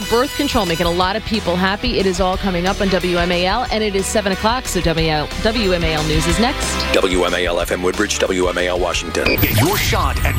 birth control making a lot of people happy. It is all coming up on WMAL, and it is 7 o'clock, so WMAL News is next. WMAL FM Woodbridge, WMAL Washington. Get your shot at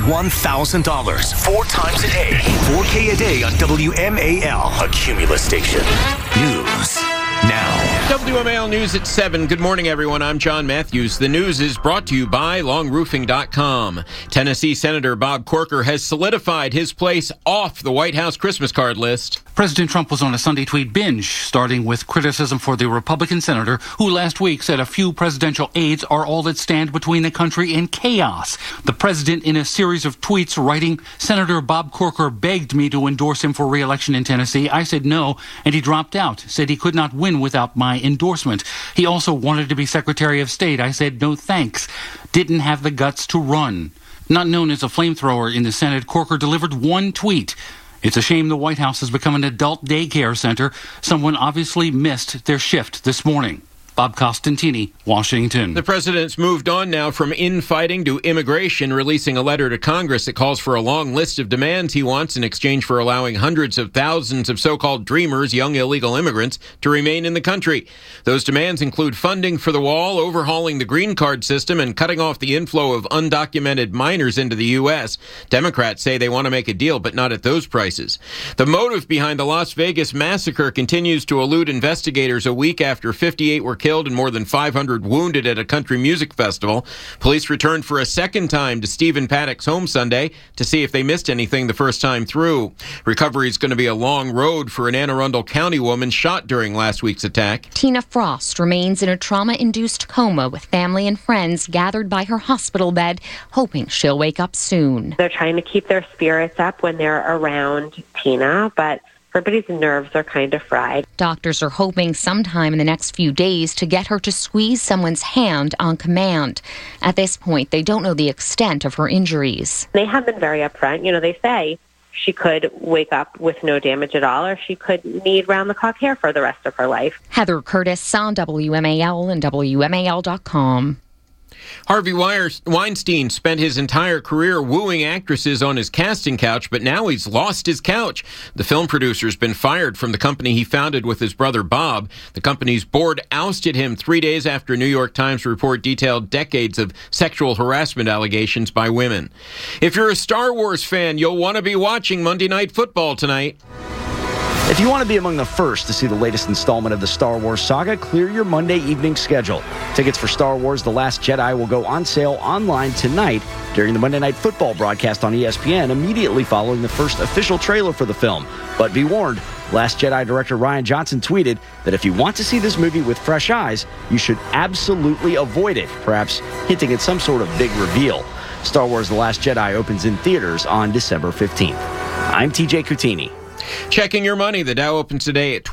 $1,000 4 times a day. 4K a day on WMAL, a Cumulus station. News now. WMAL News at 7. Good morning, everyone. I'm John Matthews. The news is brought to you by LongRoofing.com. Tennessee Senator Bob Corker has solidified his place off the White House Christmas card list. President Trump was on a Sunday tweet binge, starting with criticism for the Republican senator who last week said a few presidential aides are all that stand between the country and chaos. The president, in a series of tweets, writing, Senator Bob Corker begged me to endorse him for re-election in Tennessee. I said no, and he dropped out, said he could not win without my endorsement. He also wanted to be Secretary of State. I said no thanks. Didn't have the guts to run. Not known as a flamethrower in the Senate, Corker delivered one tweet. It's a shame the White House has become an adult daycare center. Someone obviously missed their shift this morning. Bob Costantini, Washington. The president's moved on now from infighting to immigration, releasing a letter to Congress that calls for a long list of demands he wants in exchange for allowing hundreds of thousands of so-called dreamers, young illegal immigrants, to remain in the country. Those demands include funding for the wall, overhauling the green card system, and cutting off the inflow of undocumented minors into the U.S. Democrats say they want to make a deal, but not at those prices. The motive behind the Las Vegas massacre continues to elude investigators a week after 58 were killed and more than 500 wounded at a country music festival. Police returned for a second time to Stephen Paddock's home Sunday to see if they missed anything the first time through. Recovery is going to be a long road for an Anne Arundel County woman shot during last week's attack. Tina Frost remains in a trauma-induced coma with family and friends gathered by her hospital bed, hoping she'll wake up soon. They're trying to keep their spirits up when they're around Tina, but everybody's nerves are kind of fried. Doctors are hoping sometime in the next few days to get her to squeeze someone's hand on command. At this point, they don't know the extent of her injuries. They have been very upfront. You know, they say she could wake up with no damage at all, or she could need round-the-clock care for the rest of her life. Heather Curtis on WMAL and WMAL.com. Harvey Weinstein spent his entire career wooing actresses on his casting couch, but now he's lost his couch. The film producer's been fired from the company he founded with his brother Bob. The company's board ousted him 3 days after a New York Times report detailed decades of sexual harassment allegations by women. If you're a Star Wars fan, you'll want to be watching Monday Night Football tonight. If you want to be among the first to see the latest installment of the Star Wars saga, clear your Monday evening schedule. Tickets for Star Wars The Last Jedi will go on sale online tonight during the Monday Night Football broadcast on ESPN, immediately following the first official trailer for the film. But be warned, Last Jedi director Rian Johnson tweeted that if you want to see this movie with fresh eyes, you should absolutely avoid it, perhaps hinting at some sort of big reveal. Star Wars The Last Jedi opens in theaters on December 15th. I'm TJ Coutini. Checking your money, the Dow opens today at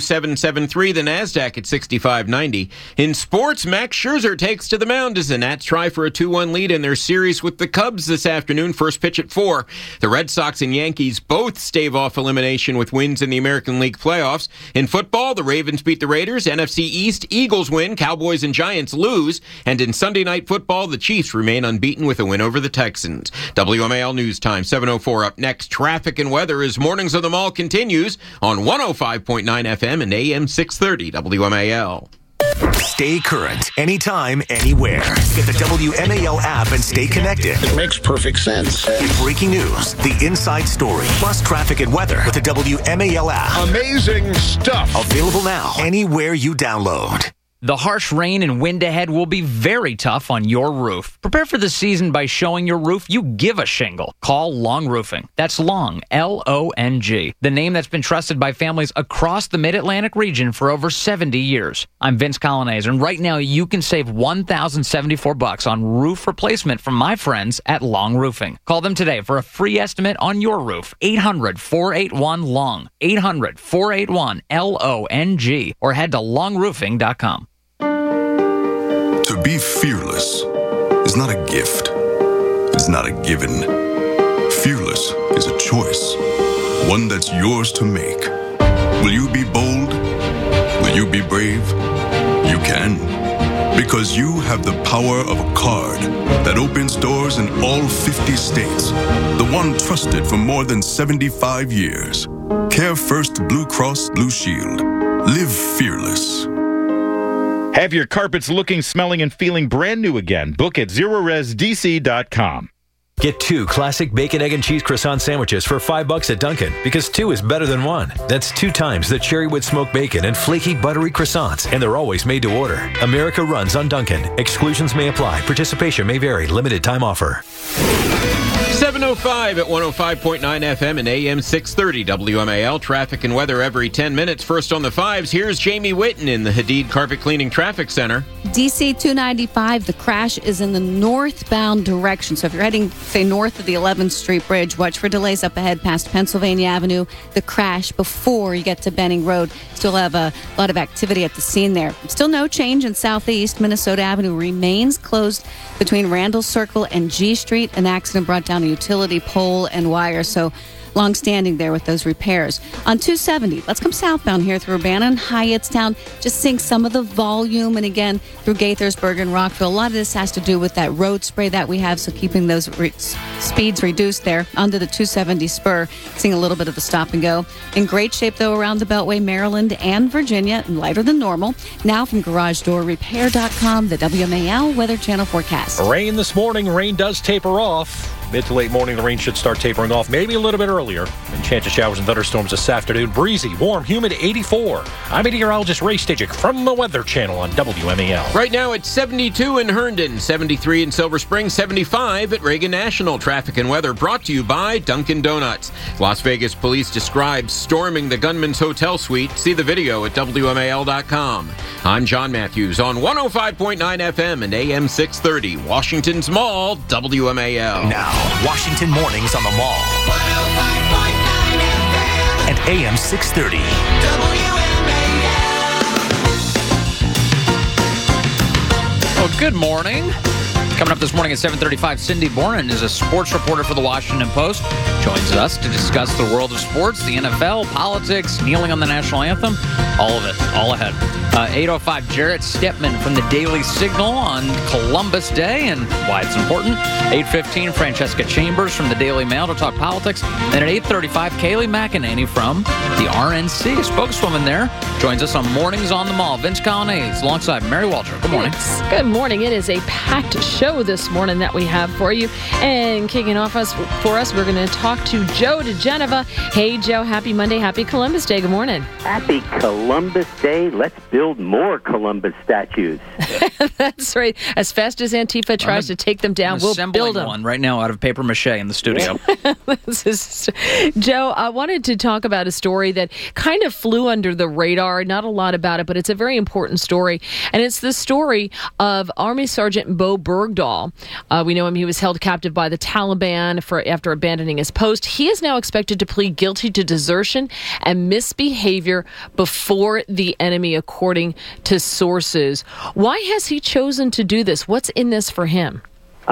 22,773, the Nasdaq at 65.90. In sports, Max Scherzer takes to the mound as the Nats try for a 2-1 lead in their series with the Cubs this afternoon. First pitch at 4. The Red Sox and Yankees both stave off elimination with wins in the American League playoffs. In football, the Ravens beat the Raiders. NFC East, Eagles win. Cowboys and Giants lose. And in Sunday Night Football, the Chiefs remain unbeaten with a win over the Texans. WMAL News Time, 7:04. Up next, traffic and weather as Mornings of the Mall continues on 105.9 FM and AM 630 WMAL. Stay current, anytime, anywhere. Get the WMAL app and stay connected. It makes perfect sense. Get breaking news, the inside story, plus traffic and weather with the WMAL app. Amazing stuff. Available now, anywhere you download. The harsh rain and wind ahead will be very tough on your roof. Prepare for the season by showing your roof you give a shingle. Call Long Roofing. That's Long, L-O-N-G. The name that's been trusted by families across the Mid-Atlantic region for over 70 years. I'm Vince Colonnese, and right now you can save $1,074 on roof replacement from my friends at Long Roofing. Call them today for a free estimate on your roof. 800-481-LONG. 800-481-LONG. Or head to longroofing.com. To be fearless is not a gift. It's not a given. Fearless is a choice, one that's yours to make. Will you be bold? Will you be brave? You can, because you have the power of a card that opens doors in all 50 states, the one trusted for more than 75 years. Care First Blue Cross Blue Shield. Live fearless. Have your carpets looking, smelling, and feeling brand new again. Book at ZeroResDC.com. Get 2 classic bacon, egg, and cheese croissant sandwiches for $5 at Dunkin', because 2 is better than 1. That's 2 times the cherrywood smoked bacon and flaky, buttery croissants, and they're always made to order. America runs on Dunkin'. Exclusions may apply. Participation may vary. Limited time offer. 7:05 at 105.9 FM and AM 630 WMAL. Traffic and weather every 10 minutes. First on the 5s, here's Jamie Whitten in the Hadid Carpet Cleaning Traffic Center. DC 295, the crash is in the northbound direction. So if you're heading, say, north of the 11th Street Bridge, watch for delays up ahead past Pennsylvania Avenue. The crash before you get to Benning Road. Still have a lot of activity at the scene there. Still no change in southeast. Minnesota Avenue remains closed between Randall Circle and G Street. An accident brought down a utility pole and wire. So long-standing there with those repairs. On 270, let's come southbound here through Urbana and Hyattstown, just seeing some of the volume, and again through Gaithersburg and Rockville. A lot of this has to do with that road spray that we have, so keeping those speeds reduced there. Onto the 270 spur, seeing a little bit of the stop and go. In great shape, though, around the Beltway, Maryland and Virginia, and lighter than normal. Now from GarageDoorRepair.com, the WMAL Weather Channel forecast. Rain this morning. Rain does taper off. Mid to late morning, the rain should start tapering off, maybe a little bit earlier. And chance of showers and thunderstorms this afternoon. Breezy, warm, humid, 84. I'm meteorologist Ray Stajic from the Weather Channel on WMAL. Right now it's 72 in Herndon, 73 in Silver Spring, 75 at Reagan National. Traffic and weather brought to you by Dunkin' Donuts. Las Vegas police describe storming the gunman's hotel suite. See the video at WMAL.com. I'm John Matthews on 105.9 FM and AM 630, Washington's Mall, WMAL. Now, Washington Mornings on the Mall. 105.9 FM and AM 630. Well, good morning. Coming up this morning at 7:35, Cindy Boren is a sports reporter for the Washington Post. Joins us to discuss the world of sports, the NFL, politics, kneeling on the national anthem, all of it, all ahead. 8:05, Jarrett Stepman from the Daily Signal on Columbus Day and why it's important. 8:15, Francesca Chambers from the Daily Mail to talk politics. And at 8:35, Kayleigh McEnany from the RNC, a spokeswoman there, joins us on Mornings on the Mall. Vince Colonnese alongside Mary Walter. Good morning. Good morning. It is a packed show this morning that we have for you. And kicking off for us, we're going to talk to Joe DeGeneva. Hey, Joe, happy Monday. Happy Columbus Day. Good morning. Happy Columbus Day. Let's build more Columbus statues. That's right. As fast as Antifa tries to take them down, we'll build them. One right now out of paper mache in the studio. Joe, I wanted to talk about a story that kind of flew under the radar. Not a lot about it, but it's a very important story. And it's the story of Army Sergeant Bo Bergdahl. We know him. He was held captive by the Taliban after abandoning his post. He is now expected to plead guilty to desertion and misbehavior before the enemy, according to sources. Why has he chosen to do this? What's in this for him?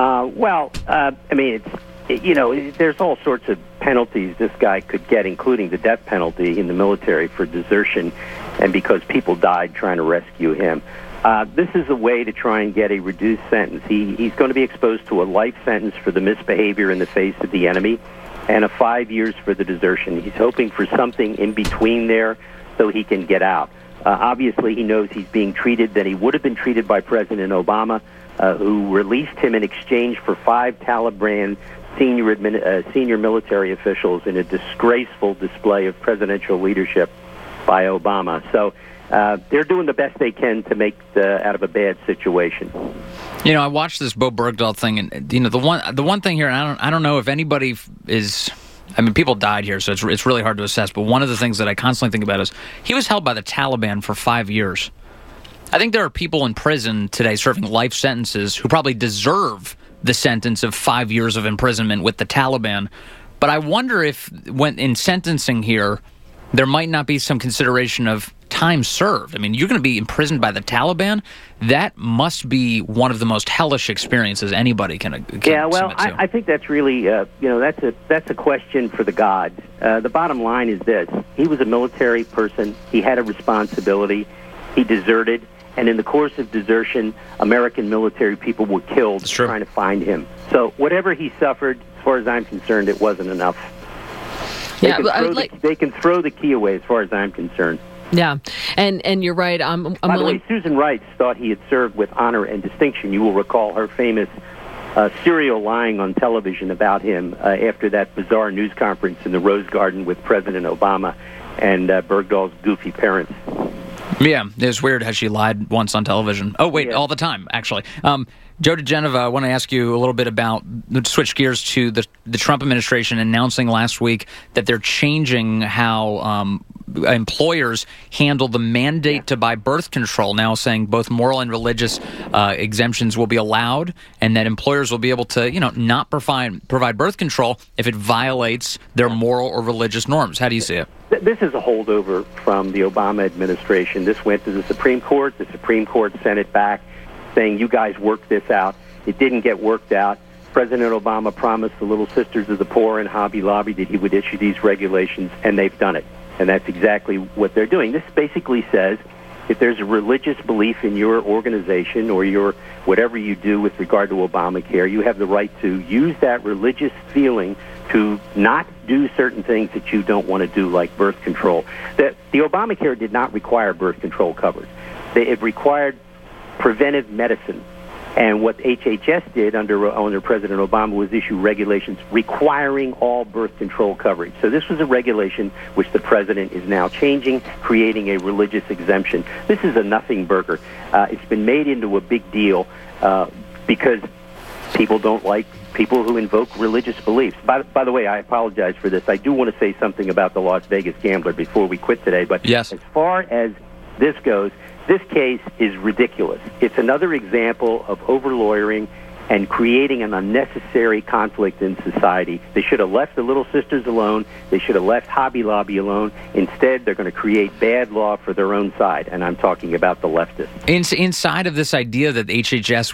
There's all sorts of penalties this guy could get, including the death penalty in the military for desertion, and because people died trying to rescue him. This is a way to try and get a reduced sentence. He's going to be exposed to a life sentence for the misbehavior in the face of the enemy and a 5 years for the desertion. He's hoping for something in between there so he can get out. Obviously, he knows he's being treated that he would have been treated by President Obama, who released him in exchange for 5 Taliban senior military officials in a disgraceful display of presidential leadership by Obama. So they're doing the best they can to make out of a bad situation. You know, I watched this Bo Bergdahl thing, and the one thing here, and I don't know if anybody is. I mean, people died here, so it's really hard to assess. But one of the things that I constantly think about is he was held by the Taliban for 5 years. I think there are people in prison today serving life sentences who probably deserve the sentence of 5 years of imprisonment with the Taliban. But I wonder if, when in sentencing here, there might not be some consideration of time served. I mean, you're going to be imprisoned by the Taliban. That must be one of the most hellish experiences anybody can yeah, well, I think that's really, that's a question for the gods. The bottom line is this. He was a military person. He had a responsibility. He deserted. And in the course of desertion, American military people were killed trying to find him. So whatever he suffered, as far as I'm concerned, it wasn't enough. They can throw the key away as far as I'm concerned. Yeah, and you're right. By the way, Susan Rice thought he had served with honor and distinction. You will recall her famous serial lying on television about him after that bizarre news conference in the Rose Garden with President Obama and Bergdahl's goofy parents. Yeah, it was weird how she lied once on television. Oh, wait, all the time, actually. Joe DeGenova, I want to ask you a little bit about, switch gears to the Trump administration announcing last week that they're changing how employers handle the mandate to buy birth control, now saying both moral and religious exemptions will be allowed, and that employers will be able to, not provide birth control if it violates their moral or religious norms. How do you see it? This is a holdover from the Obama administration. This went to the Supreme Court. The Supreme Court sent it back, saying, you guys work this out. It didn't get worked out. President Obama promised the Little Sisters of the Poor and Hobby Lobby that he would issue these regulations, and they've done it. And that's exactly what they're doing. This basically says if there's a religious belief in your organization or your whatever you do with regard to Obamacare, you have the right to use that religious feeling to not do certain things that you don't want to do, like birth control. The Obamacare did not require birth control coverage. It required preventive medicine. And what HHS did under President Obama was issue regulations requiring all birth control coverage. So this was a regulation which the president is now changing, creating a religious exemption. This is a nothing burger. It's been made into a big deal because people don't like people who invoke religious beliefs. By the way, I apologize for this. I do want to say something about the Las Vegas Gambler before we quit today. But yes, as far as this goes, this case is ridiculous. It's another example of over-lawyering and creating an unnecessary conflict in society. They should have left the Little Sisters alone. They should have left Hobby Lobby alone. Instead, they're going to create bad law for their own side, and I'm talking about the leftists. Inside of this idea that HHS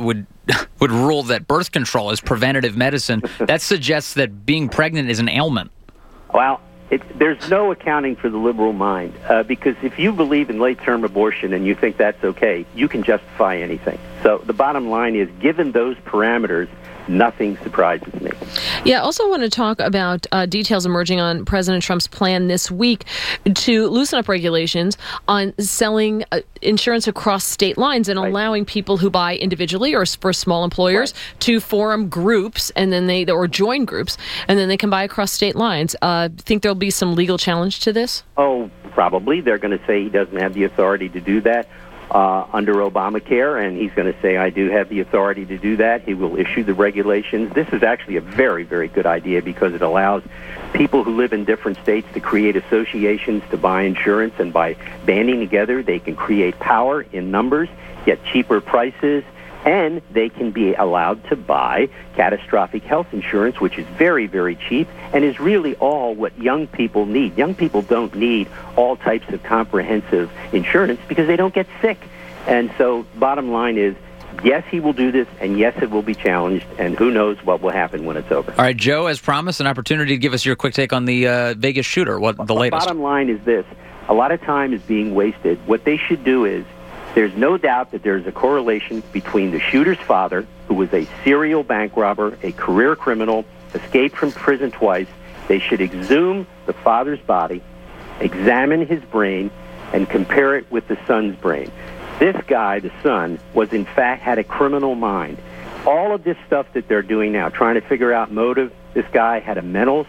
would rule that birth control is preventative medicine, that suggests that being pregnant is an ailment. Well, there's no accounting for the liberal mind, because if you believe in late-term abortion and you think that's okay, you can justify anything. So the bottom line is, given those parameters, nothing surprises me. Yeah, I also want to talk about details emerging on President Trump's plan this week to loosen up regulations on selling insurance across state lines and allowing people who buy individually or for small employers to form groups and then or join groups, and then they can buy across state lines. Think there'll be some legal challenge to this? Oh, probably. They're going to say he doesn't have the authority to do that under Obamacare, and he's going to say, I do have the authority to do that. He will issue the regulations. This is actually a very, very good idea because it allows people who live in different states to create associations to buy insurance, and by banding together, they can create power in numbers, get cheaper prices, and they can be allowed to buy catastrophic health insurance, which is very, very cheap and is really all what young people need. Young people don't need all types of comprehensive insurance because they don't get sick. And so bottom line is, yes, he will do this, and yes, it will be challenged, and who knows what will happen when it's over. All right, Joe, as promised, an opportunity to give us your quick take on the Vegas shooter, the latest. Bottom line is this. A lot of time is being wasted. What they should do is, there's no doubt that there's a correlation between the shooter's father, who was a serial bank robber, a career criminal, escaped from prison twice. They should exhume the father's body, examine his brain, and compare it with the son's brain. This guy, the son, was in fact had a criminal mind. All of this stuff that they're doing now, trying to figure out motive, this guy had a mental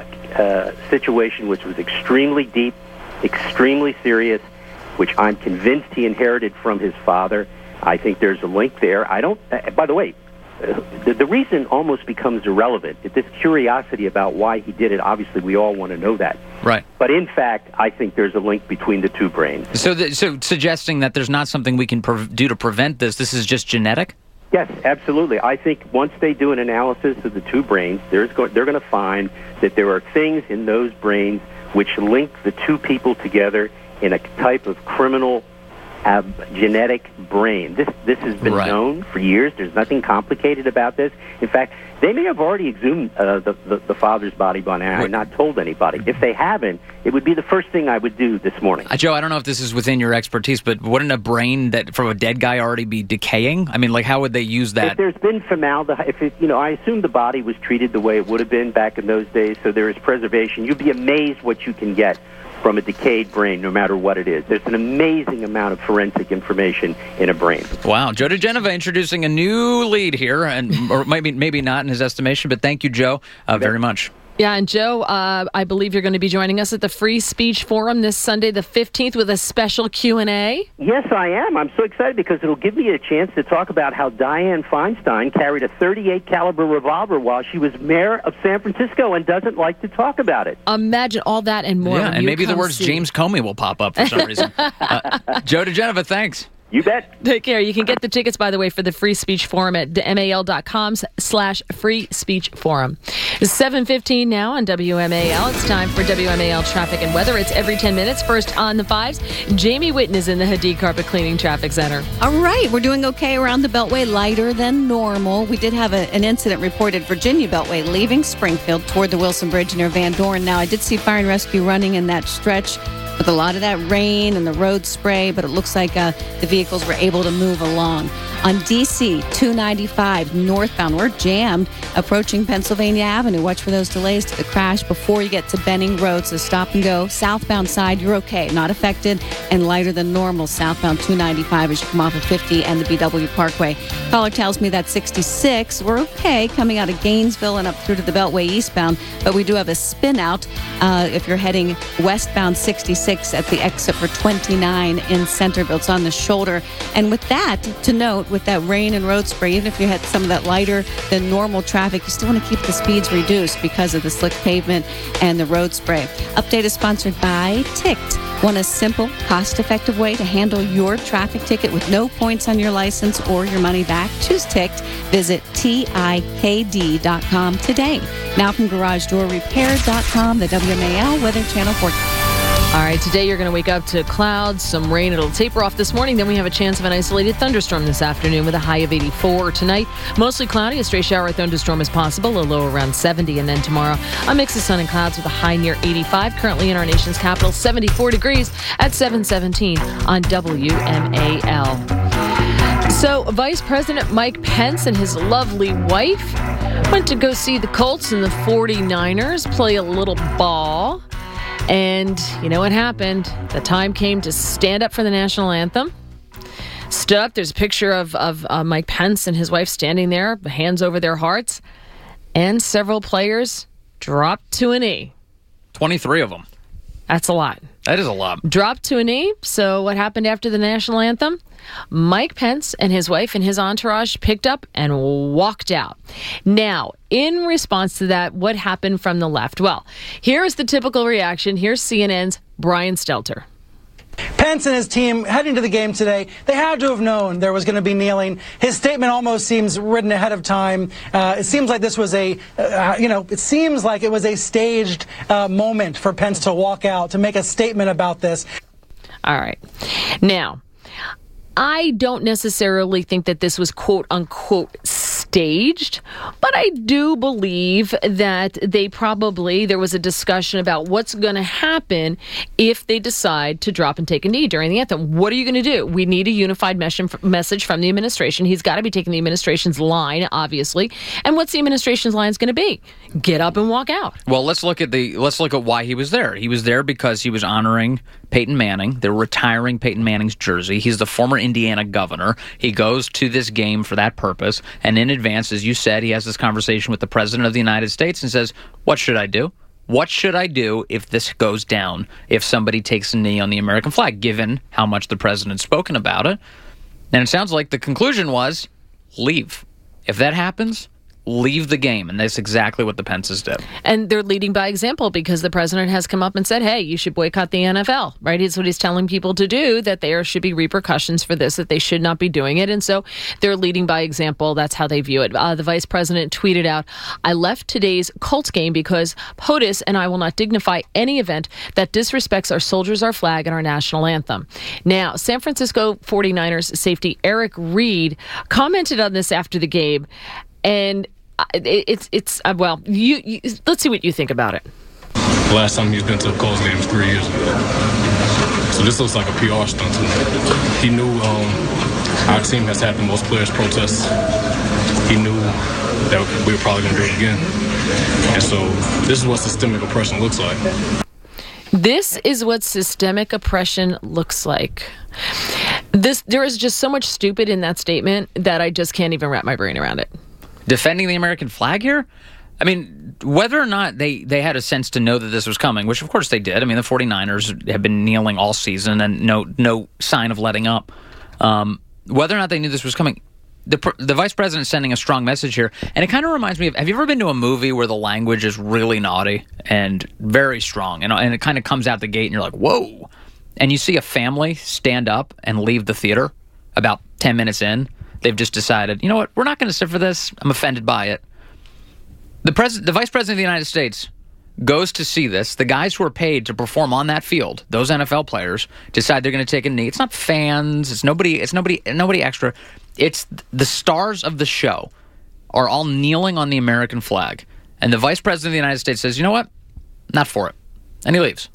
situation which was extremely deep, extremely serious, which I'm convinced he inherited from his father. I think there's a link there. By the way, the reason almost becomes irrelevant. This curiosity about why he did it, obviously we all want to know that. Right. But in fact, I think there's a link between the two brains. So suggesting that there's not something we can do to prevent this is just genetic? Yes, absolutely. I think once they do an analysis of the two brains, they're going to find that there are things in those brains which link the two people together in a type of criminal genetic brain. This has been known for years. There's nothing complicated about this. In fact, they may have already exhumed the father's body by now and not told anybody. If they haven't, it would be the first thing I would do this morning. Joe, I don't know if this is within your expertise, but wouldn't a brain that from a dead guy already be decaying? I mean, like, how would they use that? If there's been formaldehyde, I assume the body was treated the way it would have been back in those days, so there is preservation. You'd be amazed what you can get from a decayed brain, no matter what it is. There's an amazing amount of forensic information in a brain. Wow. Joe DeGenova introducing a new lead here, or maybe not in his estimation, but thank you, Joe, very much. Yeah, and Joe, I believe you're going to be joining us at the Free Speech Forum this Sunday, the 15th, with a special Q&A. Yes, I am. I'm so excited because it'll give me a chance to talk about how Dianne Feinstein carried a .38 caliber revolver while she was mayor of San Francisco and doesn't like to talk about it. Imagine all that and more. Yeah, and maybe the words James Comey will pop up for some reason. Joe DeGenova, thanks. You bet. Take care. You can get the tickets, by the way, for the Free Speech Forum at mal.com/Free Speech Forum. It's 7:15 now on WMAL. It's time for WMAL traffic and weather. It's every 10 minutes. First on the fives, Jamie Whitten is in the Hadid Carpet Cleaning Traffic Center. All right. We're doing okay around the Beltway, lighter than normal. We did have an incident reported Virginia Beltway leaving Springfield toward the Wilson Bridge near Van Dorn. Now, I did see fire and rescue running in that stretch with a lot of that rain and the road spray, but it looks like the vehicles were able to move along. On DC 295 northbound, we're jammed approaching Pennsylvania Avenue. Watch for those delays to the crash before you get to Benning Road, so stop and go. Southbound side, you're okay, not affected, and lighter than normal southbound 295 as you come off of 50 and the BW Parkway. Caller tells me that 66, we're okay coming out of Gainesville and up through to the Beltway eastbound, but we do have a spin out if you're heading westbound 66 at the exit for 29 in Centerville. It's on the shoulder. And with that, to note, with that rain and road spray, even if you had some of that lighter than normal traffic, you still want to keep the speeds reduced because of the slick pavement and the road spray. Update is sponsored by Ticked. Want a simple, cost-effective way to handle your traffic ticket with no points on your license or your money back? Choose Ticked. Visit TIKD.com today. Now from GarageDoorRepair.com, the WMAL Weather Channel forecast. All right, today you're going to wake up to clouds, some rain. It'll taper off this morning. Then we have a chance of an isolated thunderstorm this afternoon with a high of 84. Tonight, mostly cloudy. A stray shower or thunderstorm is possible, a low around 70. And then tomorrow, a mix of sun and clouds with a high near 85. Currently in our nation's capital, 74 degrees at 7:17 on WMAL. So, Vice President Mike Pence and his lovely wife went to go see the Colts and the 49ers play a little ball. And you know what happened? The time came to stand up for the national anthem. Stood up. There's a picture of Mike Pence and his wife standing there, hands over their hearts. And several players dropped to a knee. 23 of them. That's a lot. That is a lot. Dropped to a knee. So what happened after the national anthem? Mike Pence and his wife and his entourage picked up and walked out. Now, in response to that, what happened from the left? Well, here's the typical reaction. Here's CNN's Brian Stelter. Pence and his team heading to the game today, they had to have known there was going to be kneeling. His statement almost seems written ahead of time. It seems like this was it seems like it was a staged moment for Pence to walk out, to make a statement about this. All right. Now, I don't necessarily think that this was quote unquote staged, but I do believe that there was a discussion about what's going to happen if they decide to drop and take a knee during the anthem. What are you going to do? We need a unified message from the administration. He's got to be taking the administration's line, obviously. And what's the administration's line going to be? Get up and walk out. Well, let's look at why he was there. He was there because he was honoring Peyton Manning. They're retiring Peyton Manning's jersey. He's the former Indiana governor. He goes to this game for that purpose. And in advance, as you said, he has this conversation with the President of the United States and says, what should I do? What should I do if this goes down, if somebody takes a knee on the American flag, given how much the president's spoken about it? And it sounds like the conclusion was, leave. If that happens, leave the game, and that's exactly what the Pences did. And they're leading by example because the president has come up and said, hey, you should boycott the NFL, right? It's what he's telling people to do, that there should be repercussions for this, that they should not be doing it. And so they're leading by example. That's how they view it. The vice president tweeted out, I left today's Colts game because POTUS and I will not dignify any event that disrespects our soldiers, our flag, and our national anthem. Now, San Francisco 49ers safety Eric Reed commented on this after the game, and let's see what you think about it. The last time he's been to a Colts game was 3 years ago. So this looks like a PR stunt to me. He knew our team has had the most players protests. He knew that we were probably going to do it again. And so this is what systemic oppression looks like. This is what systemic oppression looks like. There is just so much stupid in that statement that I just can't even wrap my brain around it. Defending the American flag here? I mean, whether or not they had a sense to know that this was coming, which of course they did. I mean, the 49ers have been kneeling all season and no sign of letting up. Whether or not they knew this was coming, the vice president is sending a strong message here. And it kind of reminds me of, have you ever been to a movie where the language is really naughty and very strong? And it kind of comes out the gate and you're like, whoa. And you see a family stand up and leave the theater about 10 minutes in. They've just decided, you know what, we're not going to sit for this. I'm offended by it. The vice president of the United States goes to see this. The guys who are paid to perform on that field, those NFL players, decide they're going to take a knee. It's not fans. It's nobody extra. It's the stars of the show are all kneeling on the American flag. And the vice president of the United States says, you know what, not for it. And he leaves.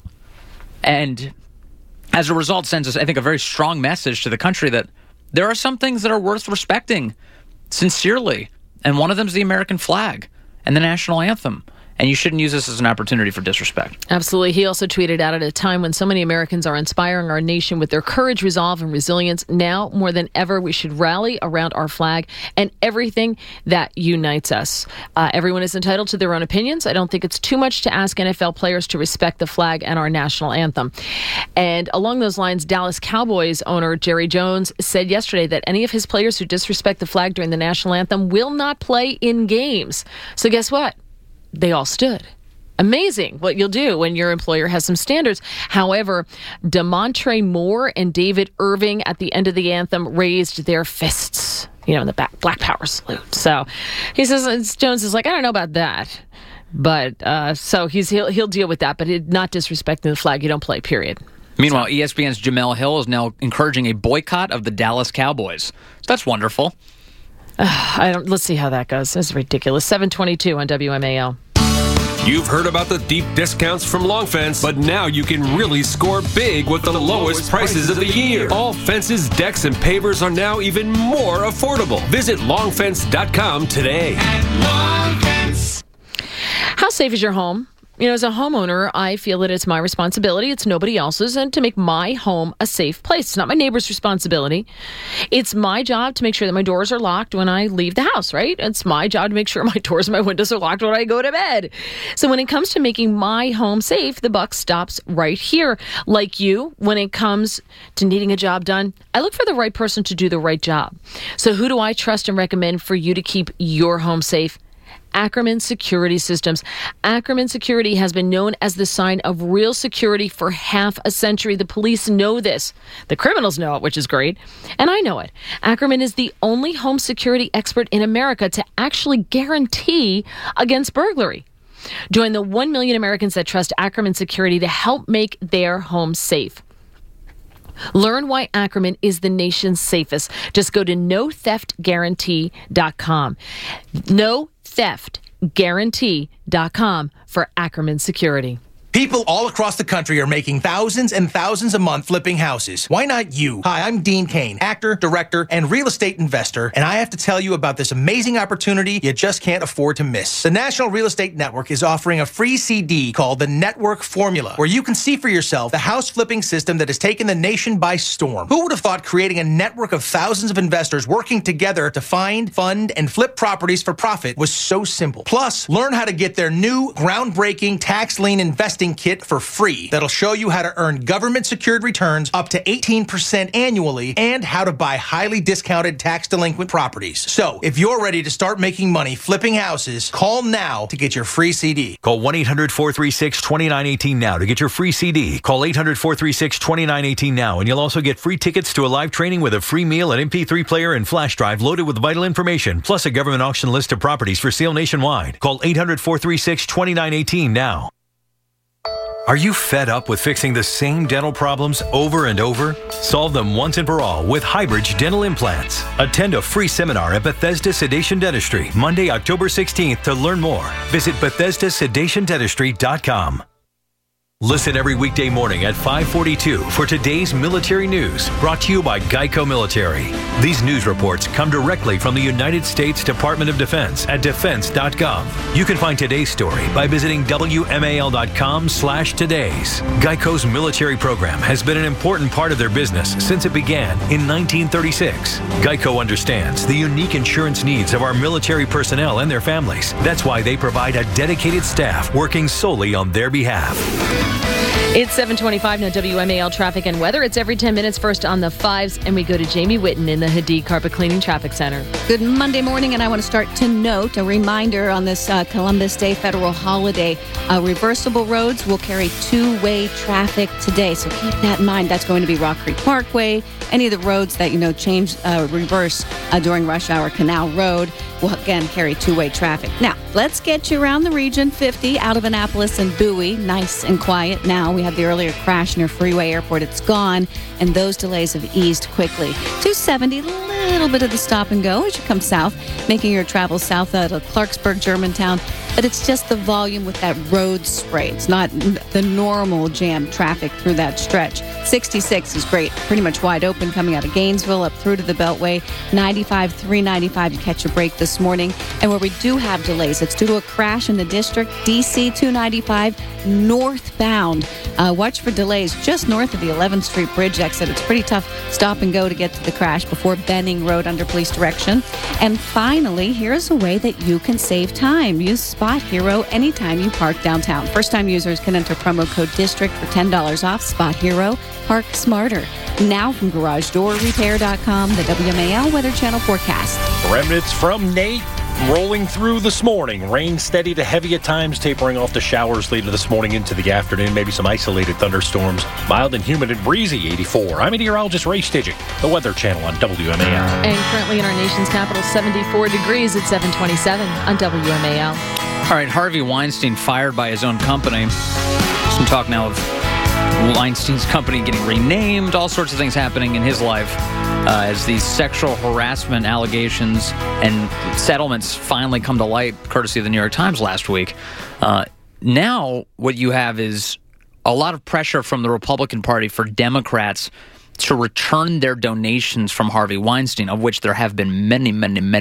And as a result, sends us, I think, a very strong message to the country that there are some things that are worth respecting sincerely, and one of them is the American flag and the national anthem. And you shouldn't use this as an opportunity for disrespect. Absolutely. He also tweeted out, at a time when so many Americans are inspiring our nation with their courage, resolve, and resilience, now more than ever, we should rally around our flag and everything that unites us. Everyone is entitled to their own opinions. I don't think it's too much to ask NFL players to respect the flag and our national anthem. And along those lines, Dallas Cowboys owner Jerry Jones said yesterday that any of his players who disrespect the flag during the national anthem will not play in games. So guess what? They all stood. Amazing what you'll do when your employer has some standards. However, DeMontre Moore and David Irving at the end of the anthem raised their fists, in the back, Black Power salute. So he says, Jones is like, I don't know about that. But so he'll deal with that, but not disrespecting the flag. You don't play, period. Meanwhile, ESPN's Jamel Hill is now encouraging a boycott of the Dallas Cowboys. So that's wonderful. Let's see how that goes. This is ridiculous. 7:22 on WMAL. You've heard about the deep discounts from Long Fence, but now you can really score big with the lowest prices of the year. All fences, decks, and pavers are now even more affordable. Visit longfence.com today. How safe is your home? As a homeowner, I feel that it's my responsibility. It's nobody else's, and to make my home a safe place. It's not my neighbor's responsibility. It's my job to make sure that my doors are locked when I leave the house, right? It's my job to make sure my doors and my windows are locked when I go to bed. So when it comes to making my home safe, the buck stops right here. Like you, when it comes to needing a job done, I look for the right person to do the right job. So who do I trust and recommend for you to keep your home safe? Ackerman Security Systems. Ackerman Security has been known as the sign of real security for half a century. The police know this. The criminals know it, which is great. And I know it. Ackerman is the only home security expert in America to actually guarantee against burglary. Join the 1 million Americans that trust Ackerman Security to help make their home safe. Learn why Ackerman is the nation's safest. Just go to notheftguarantee.com. notheftguarantee.com for Ackerman Security. People all across the country are making thousands and thousands a month flipping houses. Why not you? Hi, I'm Dean Cain, actor, director, and real estate investor, and I have to tell you about this amazing opportunity you just can't afford to miss. The National Real Estate Network is offering a free CD called The Network Formula, where you can see for yourself the house flipping system that has taken the nation by storm. Who would have thought creating a network of thousands of investors working together to find, fund, and flip properties for profit was so simple? Plus, learn how to get their new groundbreaking tax lien investing testing kit for free that'll show you how to earn government-secured returns up to 18% annually and how to buy highly discounted tax-delinquent properties. So, if you're ready to start making money flipping houses, call now to get your free CD. Call 1-800-436-2918 now to get your free CD. Call 800-436-2918 now, and you'll also get free tickets to a live training with a free meal, an MP3 player, and flash drive loaded with vital information, plus a government auction list of properties for sale nationwide. Call 800-436-2918 now. Are you fed up with fixing the same dental problems over and over? Solve them once and for all with Highbridge Dental Implants. Attend a free seminar at Bethesda Sedation Dentistry Monday, October 16th to learn more. Visit BethesdaSedationDentistry.com. Listen every weekday morning at 5:42 for today's military news, brought to you by Geico Military. These news reports come directly from the United States Department of Defense at defense.gov. You can find today's story by visiting WMAL.com/todays. Geico's military program has been an important part of their business since it began in 1936. Geico understands the unique insurance needs of our military personnel and their families. That's why they provide a dedicated staff working solely on their behalf. It's 7:25 now. WMAL traffic and weather. It's every 10 minutes. First on the 5s, and we go to Jamie Whitten in the Hadid Carpet Cleaning Traffic Center. Good Monday morning, and I want to start to note a reminder on this Columbus Day federal holiday. Reversible roads will carry two-way traffic today, so keep that in mind. That's going to be Rock Creek Parkway. Any of the roads that change reverse during rush hour. Canal Road will again carry two-way traffic. Now let's get you around the region. 50 out of Annapolis and Bowie, nice and quiet now. We had the earlier crash near Freeway Airport. It's gone, and those delays have eased quickly. 270, a little bit of the stop and go as you come south, making your travel south out of Clarksburg, Germantown. But it's just the volume with that road spray. It's not the normal jam traffic through that stretch. 66 is great, pretty much wide open coming out of Gainesville up through to the Beltway. 95, 395, you catch a break this morning. And where we do have delays, it's due to a crash in the district, DC 295 northbound. Watch for delays just north of the 11th Street Bridge exit. It's pretty tough stop and go to get to the crash before Benning Road under police direction. And finally, here's a way that you can save time. Use Spot Hero anytime you park downtown. First-time users can enter promo code DISTRICT for $10 off. Spot Hero. Park smarter. Now from GarageDoorRepair.com, the WMAL Weather Channel forecast. Remnants from Nate rolling through this morning. Rain steady to heavy at times, tapering off the showers later this morning into the afternoon. Maybe some isolated thunderstorms. Mild and humid and breezy, 84. I'm meteorologist Ray Stidgick, the Weather Channel on WMAL. And currently in our nation's capital, 74 degrees at 727 on WMAL. All right, Harvey Weinstein fired by his own company. Some talk now of Weinstein's company getting renamed, all sorts of things happening in his life as these sexual harassment allegations and settlements finally come to light, courtesy of the New York Times last week. Now what you have is a lot of pressure from the Republican Party for Democrats to return their donations from Harvey Weinstein, of which there have been many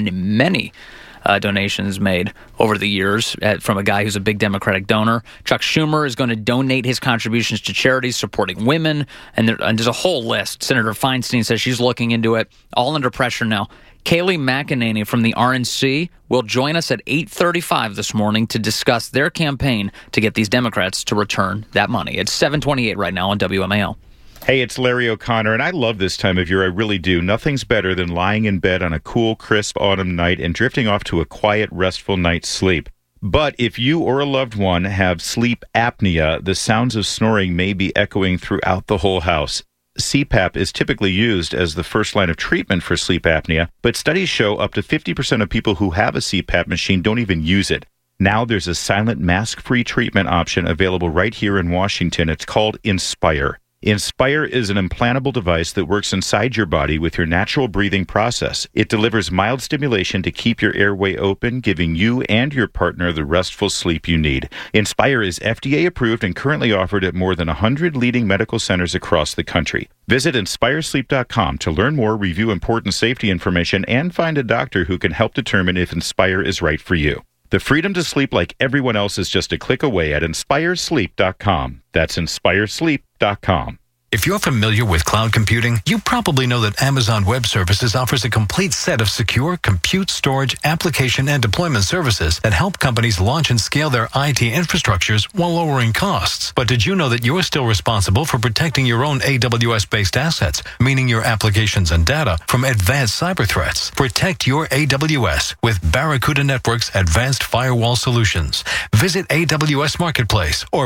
donations made over the years from a guy who's a big Democratic donor. Chuck Schumer is going to donate his contributions to charities supporting women, and there's a whole list. Senator Feinstein says she's looking into it, all under pressure now. Kayleigh McEnany from the RNC will join us at 8:35 this morning to discuss their campaign to get these Democrats to return that money. It's 7:28 right now on WMAL. Hey, it's Larry O'Connor, and I love this time of year. I really do. Nothing's better than lying in bed on a cool, crisp autumn night and drifting off to a quiet, restful night's sleep. But if you or a loved one have sleep apnea, the sounds of snoring may be echoing throughout the whole house. CPAP is typically used as the first line of treatment for sleep apnea, but studies show up to 50% of people who have a CPAP machine don't even use it. Now there's a silent, mask-free treatment option available right here in Washington. It's called Inspire. Inspire is an implantable device that works inside your body with your natural breathing process. It delivers mild stimulation to keep your airway open, giving you and your partner the restful sleep you need. Inspire is FDA approved and currently offered at more than 100 leading medical centers across the country. Visit InspireSleep.com to learn more, review important safety information, and find a doctor who can help determine if Inspire is right for you. The freedom to sleep like everyone else is just a click away at InspireSleep.com. That's InspireSleep.com. If you're familiar with cloud computing, you probably know that Amazon Web Services offers a complete set of secure compute, storage, application, and deployment services that help companies launch and scale their IT infrastructures while lowering costs. But did you know that you're still responsible for protecting your own AWS-based assets, meaning your applications and data, from advanced cyber threats? Protect your AWS with Barracuda Network's advanced firewall solutions. Visit AWS Marketplace or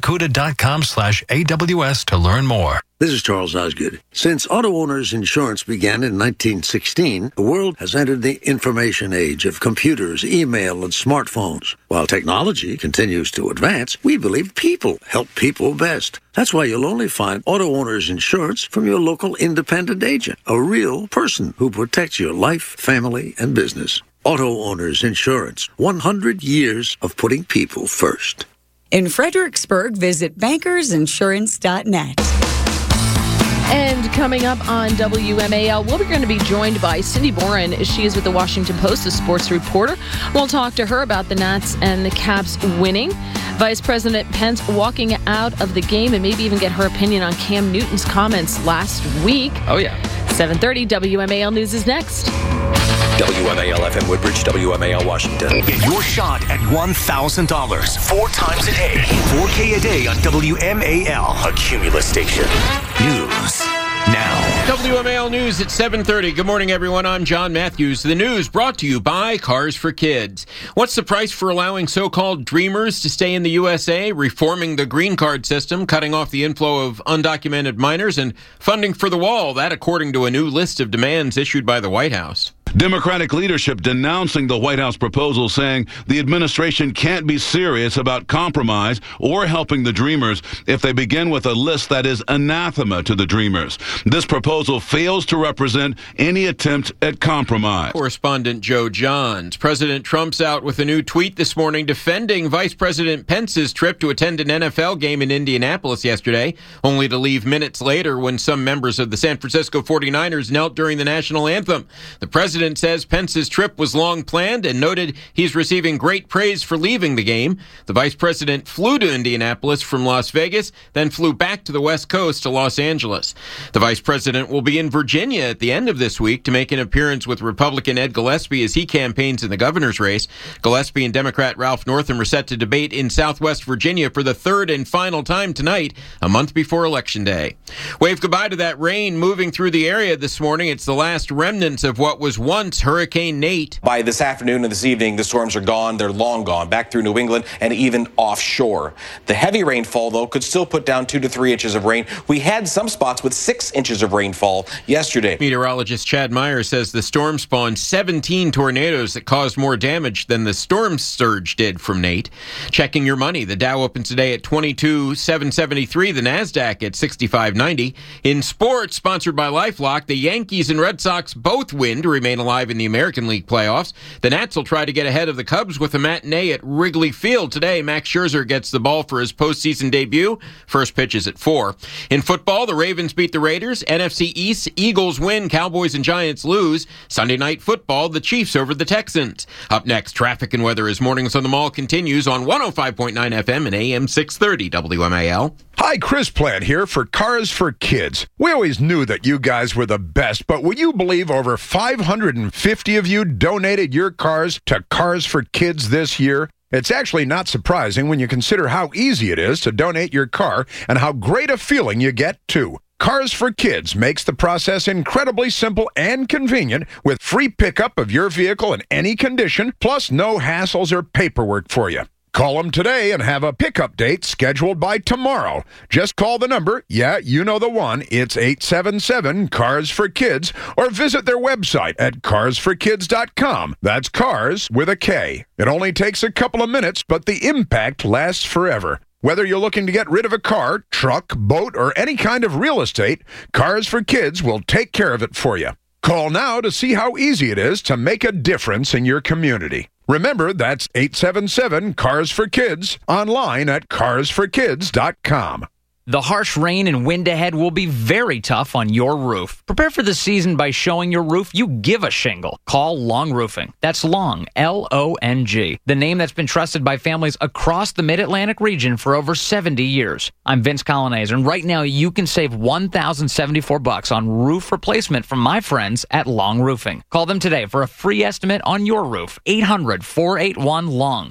barracuda.com/AWS to learn more. This is Charles Osgood. Since auto owners insurance began in 1916, the world has entered the information age of computers, email, and smartphones. While technology continues to advance, we believe people help people best. That's why you'll only find auto owners insurance from your local independent agent, a real person who protects your life, family, and business. Auto owners insurance, 100 years of putting people first. In Fredericksburg, visit bankersinsurance.net. And coming up on WMAL, we're going to be joined by Cindy Boren. She is with the Washington Post, a sports reporter. We'll talk to her about the Nats and the Caps winning. Vice President Pence walking out of the game, and maybe even get her opinion on Cam Newton's comments last week. Oh, yeah. 7:30 WMAL News is next. WMAL FM Woodbridge, WMAL Washington. Get your shot at $1,000 4 times a day. 4K a day on WMAL, a Cumulus station. News now. WMAL News at 7:30. Good morning, everyone. I'm John Matthews. The news brought to you by Cars for Kids. What's the price for allowing so-called dreamers to stay in the USA? Reforming the green card system, cutting off the inflow of undocumented minors, and funding for the wall. That, according to a new list of demands issued by the White House. Democratic leadership denouncing the White House proposal, saying the administration can't be serious about compromise or helping the dreamers if they begin with a list that is anathema to the dreamers. This proposal fails to represent any attempt at compromise. Correspondent Joe Johns. President Trump's out with a new tweet this morning defending Vice President Pence's trip to attend an NFL game in Indianapolis yesterday, only to leave minutes later when some members of the San Francisco 49ers knelt during the national anthem. The president says Pence's trip was long planned and noted he's receiving great praise for leaving the game. The vice president flew to Indianapolis from Las Vegas, then flew back to the West Coast to Los Angeles. The vice president will be in Virginia at the end of this week to make an appearance with Republican Ed Gillespie as he campaigns in the governor's race. Gillespie and Democrat Ralph Northam are set to debate in Southwest Virginia for the third and final time tonight, a month before Election Day. Wave goodbye to that rain moving through the area this morning. It's the last remnants of what was once Hurricane Nate. By this afternoon and this evening, the storms are gone. They're long gone, back through New England and even offshore. The heavy rainfall, though, could still put down 2 to 3 inches of rain. We had some spots with 6 inches of rainfall yesterday. Meteorologist Chad Meyer says the storm spawned 17 tornadoes that caused more damage than the storm surge did from Nate. Checking your money, the Dow opens today at 22,773, the NASDAQ at 6590. In sports, sponsored by LifeLock, the Yankees and Red Sox both win to remain alive in the American League playoffs. The Nats will try to get ahead of the Cubs with a matinee at Wrigley Field today. Max Scherzer gets the ball for his postseason debut. First pitch is at 4. In football, the Ravens beat the Raiders. NFC East, Eagles win, Cowboys and Giants lose. Sunday Night Football, the Chiefs over the Texans. Up next, traffic and weather as Mornings on the Mall continues on 105.9 FM and AM 630 WMAL. Hi, Chris Plant here for Cars for Kids. We always knew that you guys were the best, but would you believe over 550 of you donated your cars to Cars for Kids this year? It's actually not surprising when you consider how easy it is to donate your car and how great a feeling you get, too. Cars for Kids makes the process incredibly simple and convenient with free pickup of your vehicle in any condition, plus no hassles or paperwork for you. Call them today and have a pickup date scheduled by tomorrow. Just call the number, yeah, you know the one, it's 877-CARS-FOR-KIDS, or visit their website at carsforkids.com. That's cars with a K. It only takes a couple of minutes, but the impact lasts forever. Whether you're looking to get rid of a car, truck, boat, or any kind of real estate, Cars for Kids will take care of it for you. Call now to see how easy it is to make a difference in your community. Remember, that's 877-CARS-FOR-KIDS, online at carsforkids.com. The harsh rain and wind ahead will be very tough on your roof. Prepare for the season by showing your roof you give a shingle. Call Long Roofing. That's Long, L-O-N-G. The name that's been trusted by families across the Mid-Atlantic region for over 70 years. I'm Vince Colonnese, and right now you can save $1,074 on roof replacement from my friends at Long Roofing. Call them today for a free estimate on your roof. 800-481-LONG.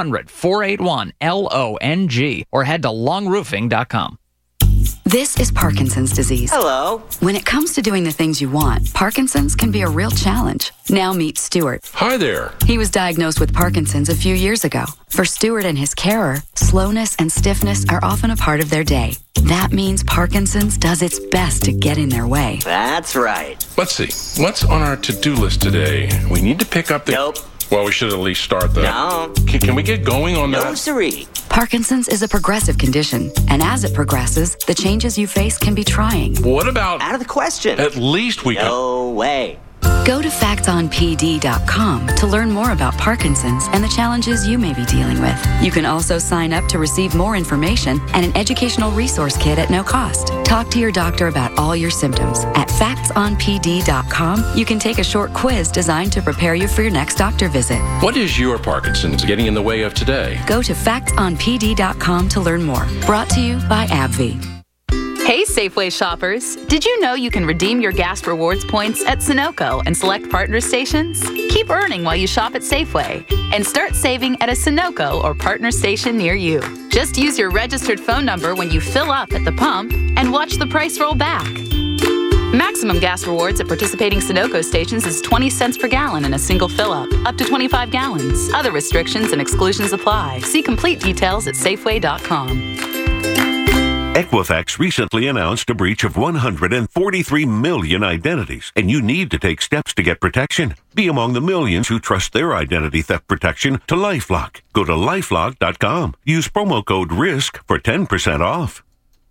800-481-LONG. Or head to longroofing.com. This is Parkinson's disease. Hello. When it comes to doing the things you want, Parkinson's can be a real challenge. Now meet Stuart. Hi there. He was diagnosed with Parkinson's a few years ago. For Stuart and his carer, slowness and stiffness are often a part of their day. That means Parkinson's does its best to get in their way. That's right. Let's see. What's on our to-do list today? We need to pick up the... Nope. Well, we should at least start the... No. Can we get going on that? No, siree. Parkinson's is a progressive condition, and as it progresses, the changes you face can be trying. What about... Out of the question. At least we can... No way. Go to factsonpd.com to learn more about Parkinson's and the challenges you may be dealing with. You can also sign up to receive more information and an educational resource kit at no cost. Talk to your doctor about all your symptoms. At factsonpd.com, you can take a short quiz designed to prepare you for your next doctor visit. What is your Parkinson's getting in the way of today? Go to factsonpd.com to learn more. Brought to you by AbbVie. Hey, Safeway shoppers. Did you know you can redeem your gas rewards points at Sunoco and select partner stations? Keep earning while you shop at Safeway and start saving at a Sunoco or partner station near you. Just use your registered phone number when you fill up at the pump and watch the price roll back. Maximum gas rewards at participating Sunoco stations is 20 cents per gallon in a single fill-up, up to 25 gallons. Other restrictions and exclusions apply. See complete details at Safeway.com. Equifax recently announced a breach of 143 million identities, and you need to take steps to get protection. Be among the millions who trust their identity theft protection to LifeLock. Go to LifeLock.com. Use promo code RISK for 10% off.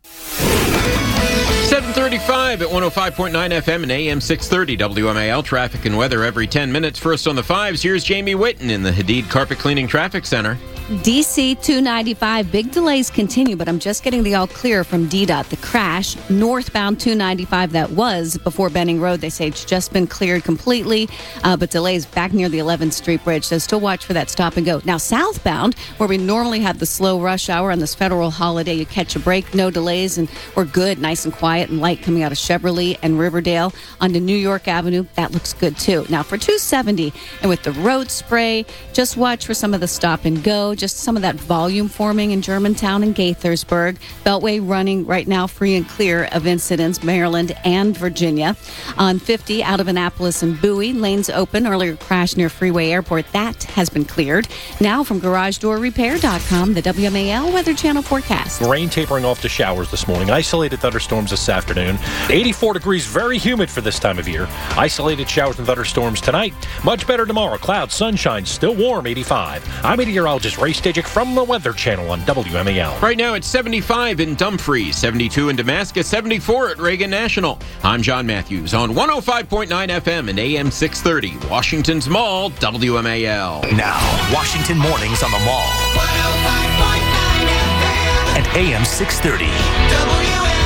7:35 at 105.9 FM and AM 630 WMAL. Traffic and weather every 10 minutes. First on the fives, here's Jamie Whitten in the Hadid Carpet Cleaning Traffic Center. DC 295, big delays continue, but I'm just getting the all clear from DDOT. The crash, northbound 295, that was before Benning Road. They say it's just been cleared completely, but delays back near the 11th Street Bridge. So still watch for that stop and go. Now, southbound, where we normally have the slow rush hour on this federal holiday, you catch a break, no delays, and we're good, nice and quiet and light coming out of Cheverly and Riverdale onto New York Avenue. That looks good, too. Now, for 270, and with the road spray, just watch for some of the stop and go. Just some of that volume forming in Germantown and Gaithersburg. Beltway running right now free and clear of incidents, Maryland and Virginia. On 50 out of Annapolis and Bowie, lanes open. Earlier crash near Freeway Airport. That has been cleared. Now from GarageDoorRepair.com, the WMAL Weather Channel forecast. Rain tapering off to showers this morning. Isolated thunderstorms this afternoon. 84 degrees, very humid for this time of year. Isolated showers and thunderstorms tonight. Much better tomorrow. Clouds, sunshine, still warm, 85. I'm meteorologist Ray Stajic from the Weather Channel on WMAL. Right now it's 75 in Dumfries, 72 in Damascus, 74 at Reagan National. I'm John Matthews on 105.9 FM and AM 630, Washington's Mall, WMAL. Now, Washington Mornings on the Mall. 105.9 FM and AM 630. WMAL.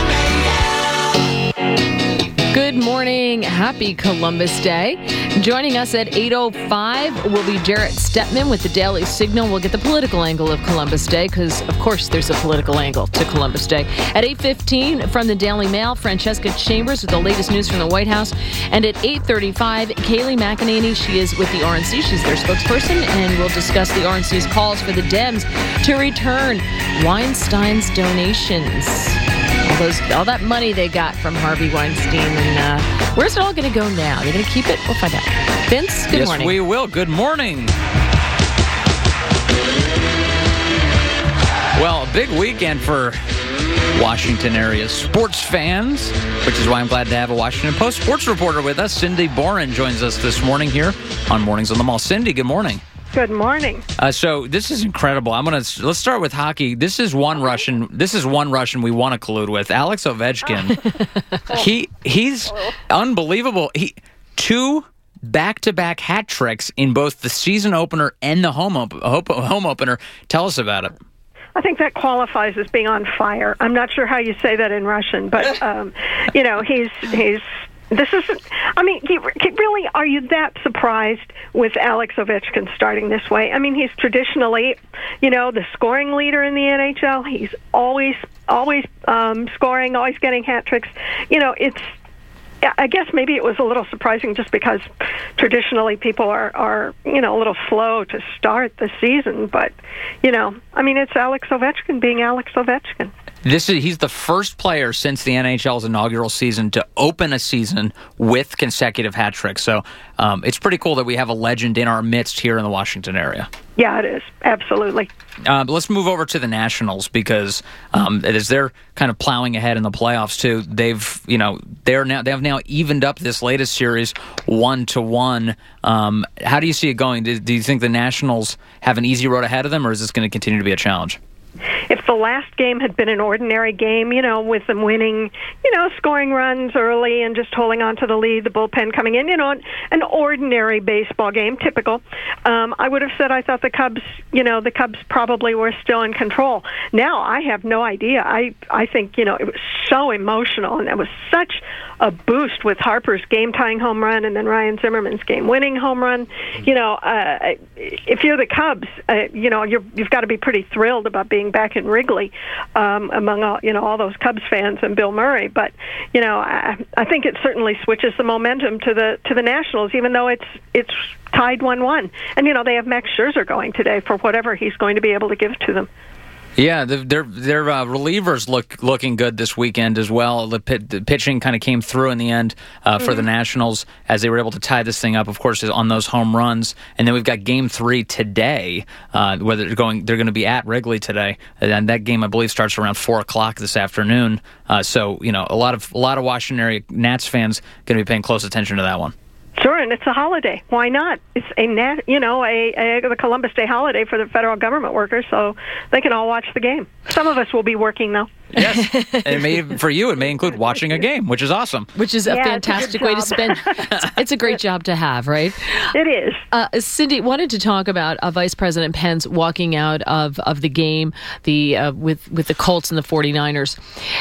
Good morning. Happy Columbus Day. Joining us at 8:05 will be Jarrett Stepman with the Daily Signal. We'll get the political angle of Columbus Day because, of course, there's a political angle to Columbus Day. At 8:15 from the Daily Mail, Francesca Chambers with the latest news from the White House. And at 8:35, Kayleigh McEnany. She is with the RNC. She's their spokesperson, and we'll discuss the RNC's calls for the Dems to return Weinstein's donations. All that money they got from Harvey Weinstein, and where's it all going to go now? They're going to keep it? We'll find out. Vince, good morning. Yes, we will. Good morning. Well, a big weekend for Washington area sports fans, which is why I'm glad to have a Washington Post sports reporter with us. Cindy Boren joins us this morning here on Mornings on the Mall. Cindy, good morning. Good morning. So this is incredible. Let's start with hockey. This is one Russian we want to collude with. Alex Ovechkin. He's unbelievable. Two back-to-back hat tricks in both the season opener and the home opener. Tell us about it. I think that qualifies as being on fire. I'm not sure how you say that in Russian, but he's. This isn't. I mean, really, are you that surprised with Alex Ovechkin starting this way? I mean, he's traditionally, the scoring leader in the NHL. He's always scoring, always getting hat tricks. It's. I guess maybe it was a little surprising just because traditionally people are a little slow to start the season. But it's Alex Ovechkin being Alex Ovechkin. He's the first player since the NHL's inaugural season to open a season with consecutive hat tricks. So it's pretty cool that we have a legend in our midst here in the Washington area. Yeah, it is. Absolutely. Let's move over to the Nationals because as they're kind of plowing ahead in the playoffs too, they have now evened up this latest series 1-1. How do you see it going? Do you think the Nationals have an easy road ahead of them, or is this going to continue to be a challenge? If the last game had been an ordinary game, with them winning, scoring runs early and just holding on to the lead, the bullpen coming in, an ordinary baseball game, typical, I would have said I thought the Cubs probably were still in control. Now I have no idea. I think, it was so emotional, and it was such a boost with Harper's game-tying home run and then Ryan Zimmerman's game-winning home run. If you're the Cubs, you've got to be pretty thrilled about being back in Wrigley among all those Cubs fans and Bill Murray. But I think it certainly switches the momentum to the Nationals, even though it's tied 1-1. And they have Max Scherzer going today for whatever he's going to be able to give to them. Yeah, their relievers looking good this weekend as well. The pitching kind of came through in the end for the Nationals as they were able to tie this thing up, of course, on those home runs. And then we've got Game 3 today, where they're going to be at Wrigley today, and that game I believe starts around 4:00 this afternoon. So a lot of Washington area Nats fans going to be paying close attention to that one. Sure, and it's a holiday. Why not? It's the Columbus Day holiday for the federal government workers, so they can all watch the game. Some of us will be working, though. Yes, and for you, it may include watching a game, which is awesome. Which is a fantastic way to spend. It's a great job to have, right? It is. Cindy wanted to talk about Vice President Pence walking out of the game, with the Colts and the 49ers.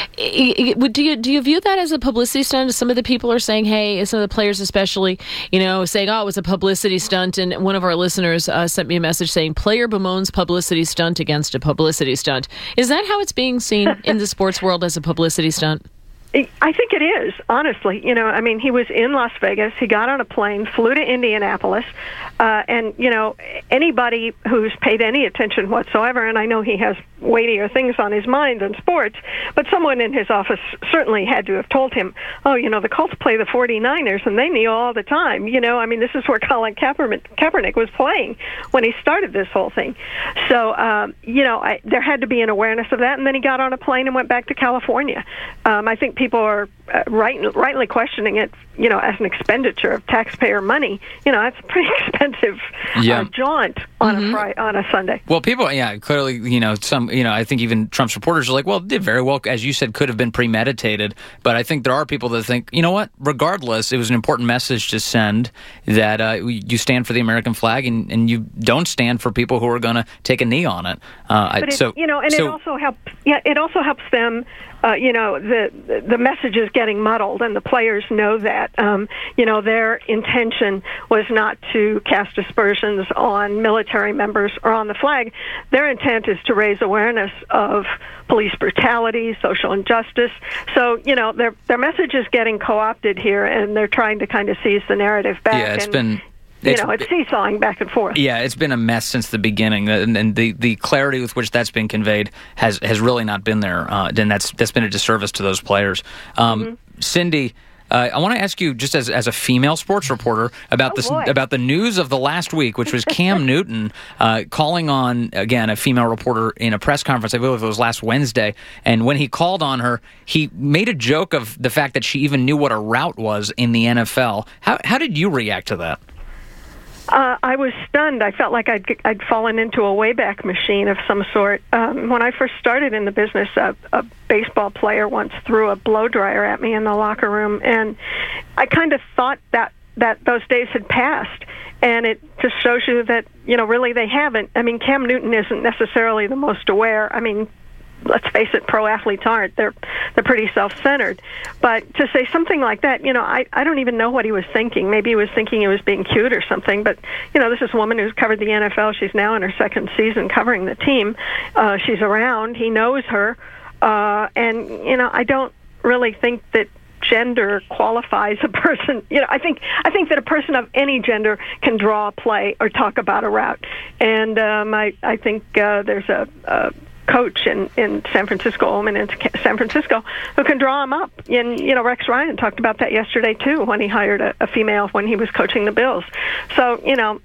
Do you view that as a publicity stunt? Some of the people are saying, hey, some of the players especially, saying, oh, it was a publicity stunt. And one of our listeners sent me a message saying, player bemoans publicity stunt against a publicity stunt. Is that how it's being seen in the sports world, as a publicity stunt? I think it is, honestly. He was in Las Vegas. He got on a plane, flew to Indianapolis, and, anybody who's paid any attention whatsoever, and I know he has weightier things on his mind than sports, but someone in his office certainly had to have told him, oh, the Colts play the 49ers, and they kneel all the time. This is where Colin Kaepernick was playing when he started this whole thing. So, there had to be an awareness of that, and then he got on a plane and went back to California. I think people are rightly questioning it, as an expenditure of taxpayer money. It's a pretty expensive jaunt on a Sunday. Well, people, clearly, I think even Trump's reporters are like, well, it did very well, as you said, could have been premeditated. But I think there are people that think, regardless, it was an important message to send that you stand for the American flag and you don't stand for people who are going to take a knee on it. It also helps. Yeah, it also helps them. The message is getting muddled, and the players know that. Their intention was not to cast aspersions on military members or on the flag. Their intent is to raise awareness of police brutality, social injustice. So, their message is getting co-opted here, and they're trying to kind of seize the narrative back. Yeah, it's seesawing back and forth. Yeah, it's been a mess since the beginning, and the clarity with which that's been conveyed has really not been there, and that's been a disservice to those players. Cindy, I want to ask you, just as a female sports reporter, about the news of the last week, which was Cam Newton calling on, again, a female reporter in a press conference. I believe it was last Wednesday. And when he called on her, he made a joke of the fact that she even knew what a route was in the NFL. How did you react to that? I was stunned. I felt like I'd fallen into a Wayback Machine of some sort. When I first started in the business, a baseball player once threw a blow dryer at me in the locker room, and I kind of thought that that those days had passed. And it just shows you that, really they haven't. I mean, Cam Newton isn't necessarily the most aware. I mean, let's face it, pro athletes aren't. They're pretty self-centered. But to say something like that, I don't even know what he was thinking. Maybe he was thinking he was being cute or something. But, this is a woman who's covered the NFL. She's now in her second season covering the team. She's around. He knows her. And I don't really think that gender qualifies a person. I think that a person of any gender can draw a play or talk about a route. And I think there's a coach in San Francisco, woman in San Francisco, who can draw him up. And, Rex Ryan talked about that yesterday, too, when he hired a female when he was coaching the Bills. So,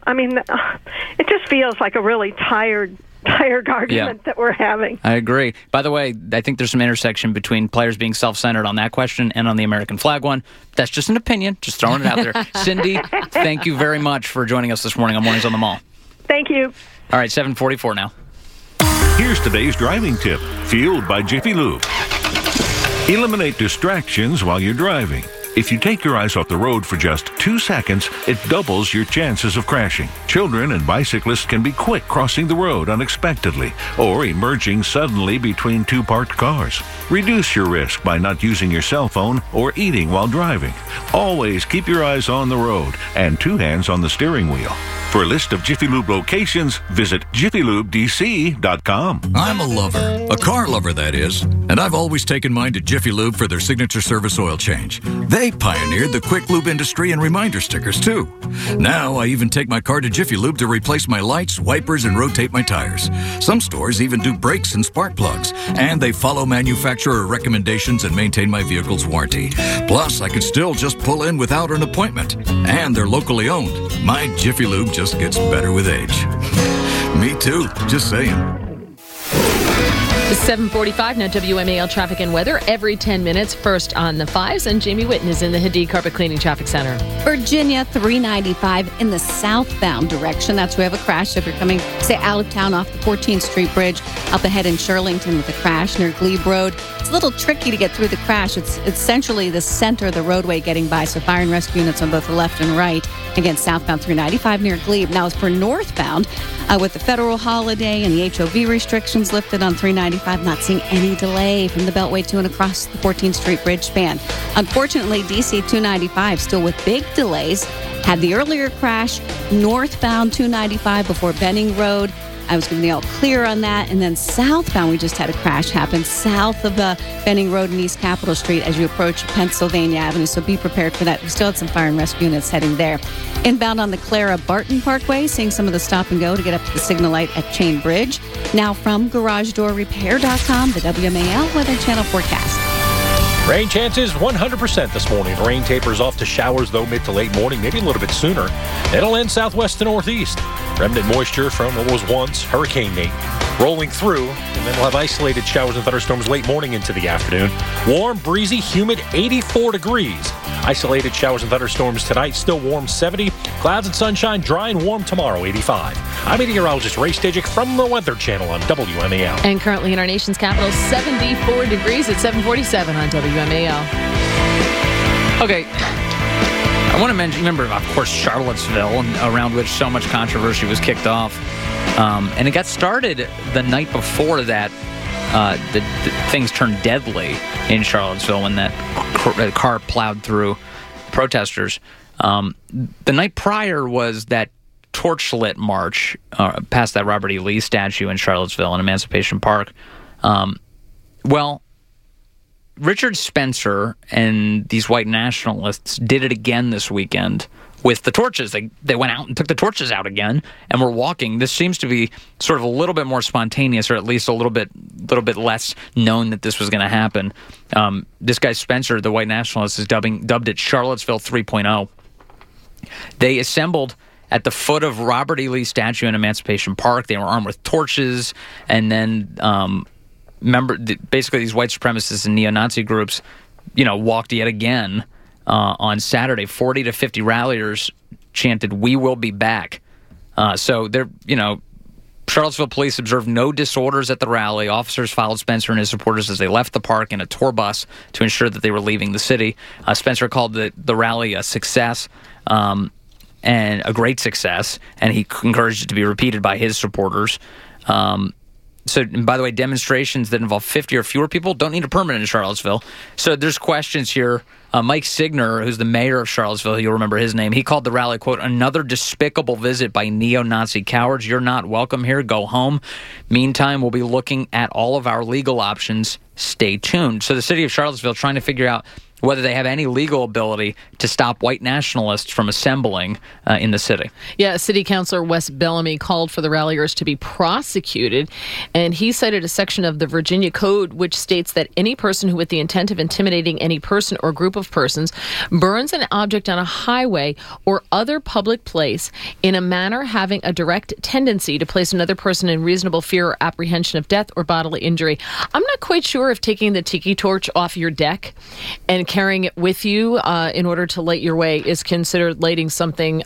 it just feels like a really tired argument that we're having. I agree. By the way, I think there's some intersection between players being self-centered on that question and on the American flag one. That's just an opinion, just throwing it out there. Cindy, thank you very much for joining us this morning on Mornings on the Mall. Thank you. All right, 7:44 now. Here's today's driving tip, fueled by Jiffy Lube. Eliminate distractions while you're driving. If you take your eyes off the road for just 2 seconds, it doubles your chances of crashing. Children and bicyclists can be quick crossing the road unexpectedly or emerging suddenly between two parked cars. Reduce your risk by not using your cell phone or eating while driving. Always keep your eyes on the road and 2 hands on the steering wheel. For a list of Jiffy Lube locations, visit jiffylubedc.com. I'm a lover, a car lover that is, and I've always taken mine to Jiffy Lube for their signature service oil change. They pioneered the quick lube industry and reminder stickers too. Now I even take my car to Jiffy Lube to replace my lights, wipers, and rotate my tires. Some stores even do brakes and spark plugs, and they follow manufacturer recommendations and maintain my vehicle's warranty. Plus, I can still just pull in without an appointment, and they're locally owned. My Jiffy Lube just gets better with age. Me too, just saying. It's 7:45 now. WMAL traffic and weather every 10 minutes. First on the 5s, and Jamie Whitten is in the Hadid Carpet Cleaning Traffic Center. Virginia 395 in the southbound direction. That's where we have a crash. If you're coming, say, out of town off the 14th Street Bridge, up ahead in Shirlington with a crash near Glebe Road. It's a little tricky to get through the crash. It's essentially the center of the roadway getting by, so fire and rescue units on both the left and right. Again, southbound 395 near Glebe. Now, as for northbound, with the federal holiday and the HOV restrictions lifted on 395, not seeing any delay from the Beltway to and across the 14th Street Bridge span. Unfortunately, DC 295 still with big delays. Had the earlier crash northbound 295 before Benning Road. I was giving the all clear on that. And then southbound, we just had a crash happen south of Benning Road and East Capitol Street as you approach Pennsylvania Avenue. So be prepared for that. We still had some fire and rescue units heading there. Inbound on the Clara Barton Parkway, seeing some of the stop and go to get up to the signal light at Chain Bridge. Now from GarageDoorRepair.com, the WMAL Weather Channel forecast. Rain chances 100% this morning. The rain tapers off to showers, though, mid to late morning, maybe a little bit sooner. It'll end southwest to northeast. Remnant moisture from what was once Hurricane Nate rolling through, and then we'll have isolated showers and thunderstorms late morning into the afternoon. Warm, breezy, humid, 84 degrees. Isolated showers and thunderstorms tonight, still warm, 70. Clouds and sunshine, dry and warm tomorrow, 85. I'm meteorologist Ray Stajic from the Weather Channel on WMAL. And currently in our nation's capital, 74 degrees at 7:47 on WMAL. Okay. I want to mention, remember, of course, Charlottesville, around which so much controversy was kicked off. And it got started the night before that. The things turned deadly in Charlottesville when that car plowed through protesters. The night prior was that torchlit march past that Robert E. Lee statue in Charlottesville in Emancipation Park. Well, Richard Spencer and these white nationalists did it again this weekend with the torches. They went out and took the torches out again and were walking. This seems to be sort of a little bit more spontaneous, or at least a little bit less known that this was going to happen. This guy Spencer, the white nationalist, is dubbed it Charlottesville 3.0. They assembled at the foot of Robert E. Lee statue in Emancipation Park. They were armed with torches, and then basically these white supremacists and neo-Nazi groups, walked yet again on Saturday. 40 to 50 ralliers chanted, "We will be back." So they're, Charlottesville police observed no disorders at the rally. Officers followed Spencer and his supporters as they left the park in a tour bus to ensure that they were leaving the city. Spencer called the rally a success, and a great success, and he encouraged it to be repeated by his supporters. So, and by the way, demonstrations that involve 50 or fewer people don't need a permit in Charlottesville. So there's questions here. Mike Signer, who's the mayor of Charlottesville, you'll remember his name, he called the rally, quote, another despicable visit by neo-Nazi cowards. You're not welcome here. Go home. Meantime, we'll be looking at all of our legal options. Stay tuned. So the city of Charlottesville trying to figure out whether they have any legal ability to stop white nationalists from assembling in the city. Yeah, City Councilor Wes Bellamy called for the ralliers to be prosecuted, and he cited a section of the Virginia Code which states that any person who, with the intent of intimidating any person or group of persons, burns an object on a highway or other public place in a manner having a direct tendency to place another person in reasonable fear or apprehension of death or bodily injury. I'm not quite sure if taking the tiki torch off your deck and carrying it with you in order to light your way is considered lighting something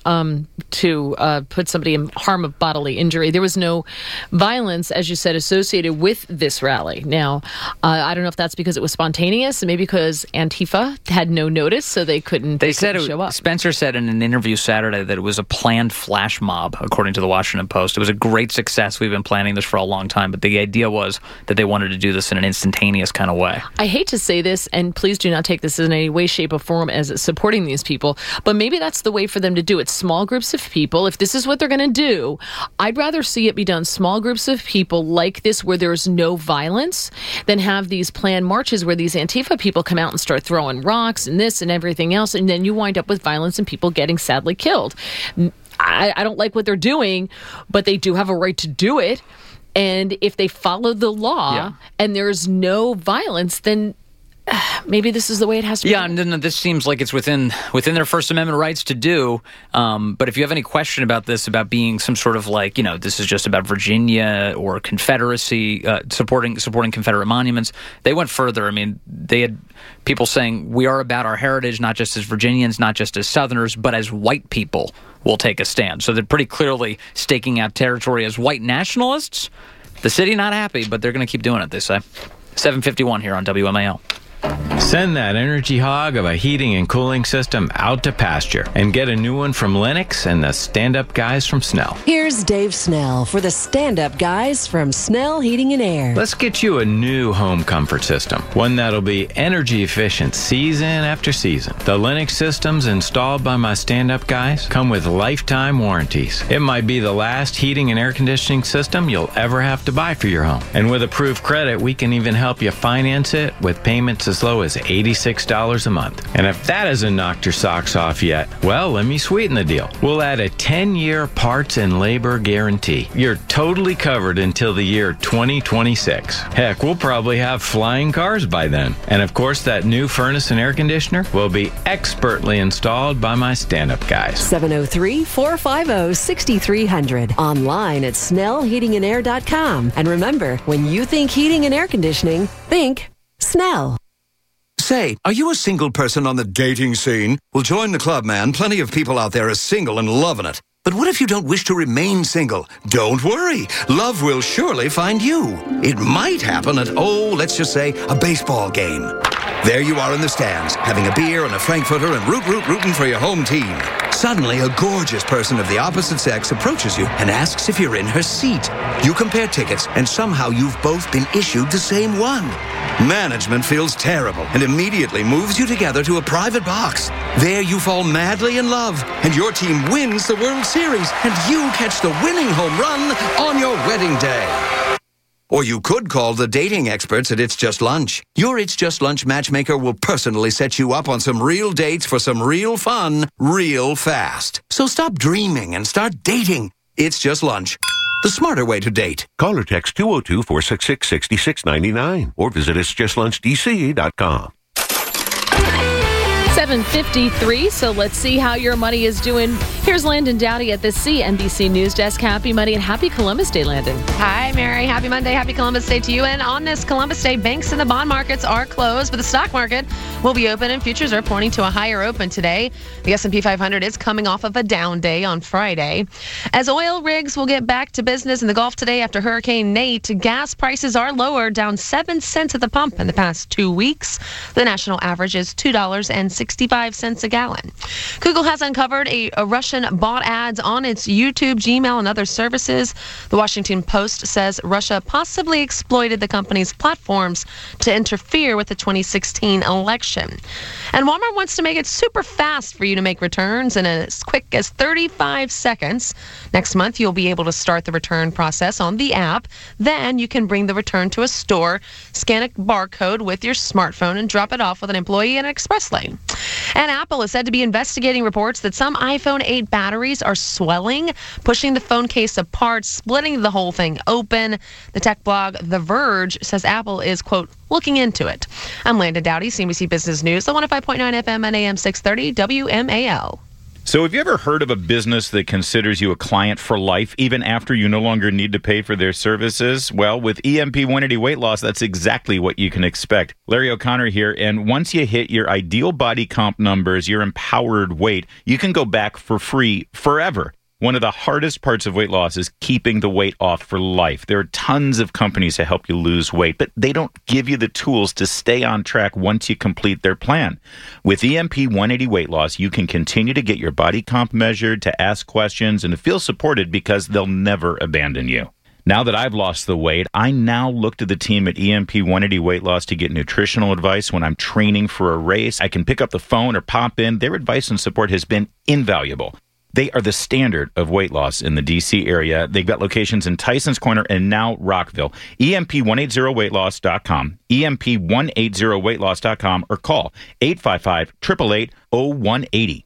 to put somebody in harm of bodily injury. There was no violence, as you said, associated with this rally. Now, I don't know if that's because it was spontaneous, maybe because Antifa had no notice, so they couldn't show up. Spencer said in an interview Saturday that it was a planned flash mob, according to the Washington Post. It was a great success. We've been planning this for a long time, but the idea was that they wanted to do this in an instantaneous kind of way. I hate to say this, and please do not take this in any way, shape, or form as supporting these people, but maybe that's the way for them to do it. Small groups of people. If this is what they're going to do, I'd rather see it be done small groups of people like this where there's no violence than have these planned marches where these Antifa people come out and start throwing rocks and this and everything else, and then you wind up with violence and people getting sadly killed. I don't like what they're doing, but they do have a right to do it. And if they follow the law and there's no violence, then maybe this is the way it has to be. Yeah, and then this seems like it's within their First Amendment rights to do. But if you have any question about this, about being some sort of like, this is just about Virginia or Confederacy, supporting Confederate monuments, they went further. I mean, they had people saying we are about our heritage, not just as Virginians, not just as Southerners, but as white people will take a stand. So they're pretty clearly staking out territory as white nationalists. The city not happy, but they're going to keep doing it, they say. 7:51 here on WMAL. Send that energy hog of a heating and cooling system out to pasture and get a new one from Lennox and the stand-up guys from Snell. Here's Dave Snell for the stand-up guys from Snell Heating and Air. Let's get you a new home comfort system, one that'll be energy efficient season after season. The Lennox systems installed by my stand-up guys come with lifetime warranties. It might be the last heating and air conditioning system you'll ever have to buy for your home. And with approved credit, we can even help you finance it with payments as low as $86 a month. And if that hasn't knocked your socks off yet, well, let me sweeten the deal. We'll add a 10-year parts and labor guarantee. You're totally covered until the year 2026. Heck, we'll probably have flying cars by then. And of course, that new furnace and air conditioner will be expertly installed by my stand-up guys. 703-450-6300. Online at snellheatingandair.com. And remember, when you think heating and air conditioning, think Snell. Say, are you a single person on the dating scene? Well, join the club, man. Plenty of people out there are single and loving it. But what if you don't wish to remain single? Don't worry. Love will surely find you. It might happen at, let's just say, a baseball game. There you are in the stands, having a beer and a Frankfurter and rooting for your home team. Suddenly, a gorgeous person of the opposite sex approaches you and asks if you're in her seat. You compare tickets, and somehow you've both been issued the same one. Management feels terrible and immediately moves you together to a private box. There you fall madly in love, and your team wins the World Series, and you catch the winning home run on your wedding day. Or you could call the dating experts at It's Just Lunch. Your It's Just Lunch matchmaker will personally set you up on some real dates for some real fun, real fast. So stop dreaming and start dating. It's Just Lunch. The smarter way to date. Call or text 202-466-6699 or visit itsjustlunchdc.com. 7:53, so let's see how your money is doing Here's Landon Dowdy at the CNBC News Desk. Happy Monday and happy Columbus Day, Landon. Hi, Mary. Happy Monday. Happy Columbus Day to you. And on this Columbus Day, banks and the bond markets are closed, but the stock market will be open, and futures are pointing to a higher open today. The S&P 500 is coming off of a down day on Friday. As oil rigs will get back to business in the Gulf today after Hurricane Nate, gas prices are lower, down 7 cents at the pump in the past 2 weeks. The national average is $2.65 a gallon. Google has uncovered a Russian bot ads on its YouTube, Gmail, and other services. The Washington Post says Russia possibly exploited the company's platforms to interfere with the 2016 election. And Walmart wants to make it super fast for you to make returns in as quick as 35 seconds. Next month, you'll be able to start the return process on the app. Then you can bring the return to a store, scan a barcode with your smartphone, and drop it off with an employee in an express lane. And Apple is said to be investigating reports that some iPhone 8 batteries are swelling, pushing the phone case apart, splitting the whole thing open. The tech blog The Verge says Apple is, quote, looking into it. I'm Landon Dowdy, CNBC Business News, the 105.9 FM and AM 630 WMAL. So have you ever heard of a business that considers you a client for life, even after you no longer need to pay for their services? Well, with EMP 180 Weight Loss, that's exactly what you can expect. Larry O'Connor here, and once you hit your ideal body comp numbers, your empowered weight, you can go back for free forever. One of the hardest parts of weight loss is keeping the weight off for life. There are tons of companies that help you lose weight, but they don't give you the tools to stay on track once you complete their plan. With EMP 180 Weight Loss, you can continue to get your body comp measured, to ask questions, and to feel supported because they'll never abandon you. Now that I've lost the weight, I now look to the team at EMP 180 Weight Loss to get nutritional advice when I'm training for a race. I can pick up the phone or pop in. Their advice and support has been invaluable. They are the standard of weight loss in the D.C. area. They've got locations in Tyson's Corner and now Rockville. EMP180weightloss.com, EMP180weightloss.com, or call 855-888-0180.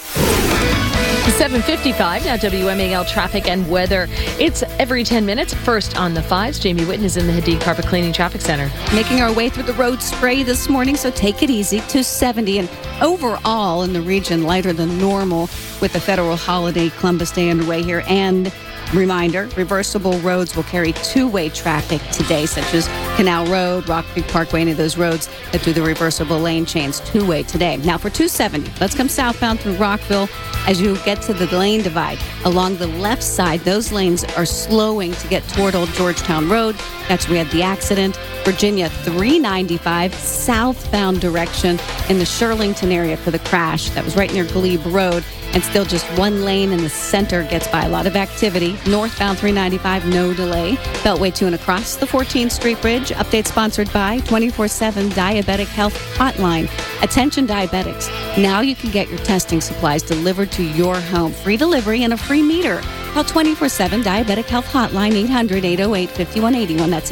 7:55 now. WMAL traffic and weather. It's every 10 minutes. First on the 5s, Jamie Whitten is in the Hadid Carpet Cleaning Traffic Center. Making our way through the road spray this morning, so take it easy. 270 and overall in the region lighter than normal with the federal holiday Columbus Day underway here. And reminder, reversible roads will carry two-way traffic today, such as Canal Road, Rock Creek Parkway, any of those roads that do the reversible lane change, two-way today. Now for 270, let's come southbound through Rockville. As you get to the lane divide, along the left side, those lanes are slowing to get toward Old Georgetown Road. That's where we had the accident. Virginia 395, southbound direction in the Shirlington area for the crash. That was right near Glebe Road. And still just one lane in the center gets by. A lot of activity. Northbound 395, no delay. Beltway 2 and across the 14th Street Bridge. Update sponsored by 24/7 Diabetic Health Hotline. Attention diabetics. Now you can get your testing supplies delivered to your home. Free delivery and a free meter. Call 24/7 Diabetic Health Hotline, 800-808-5181. That's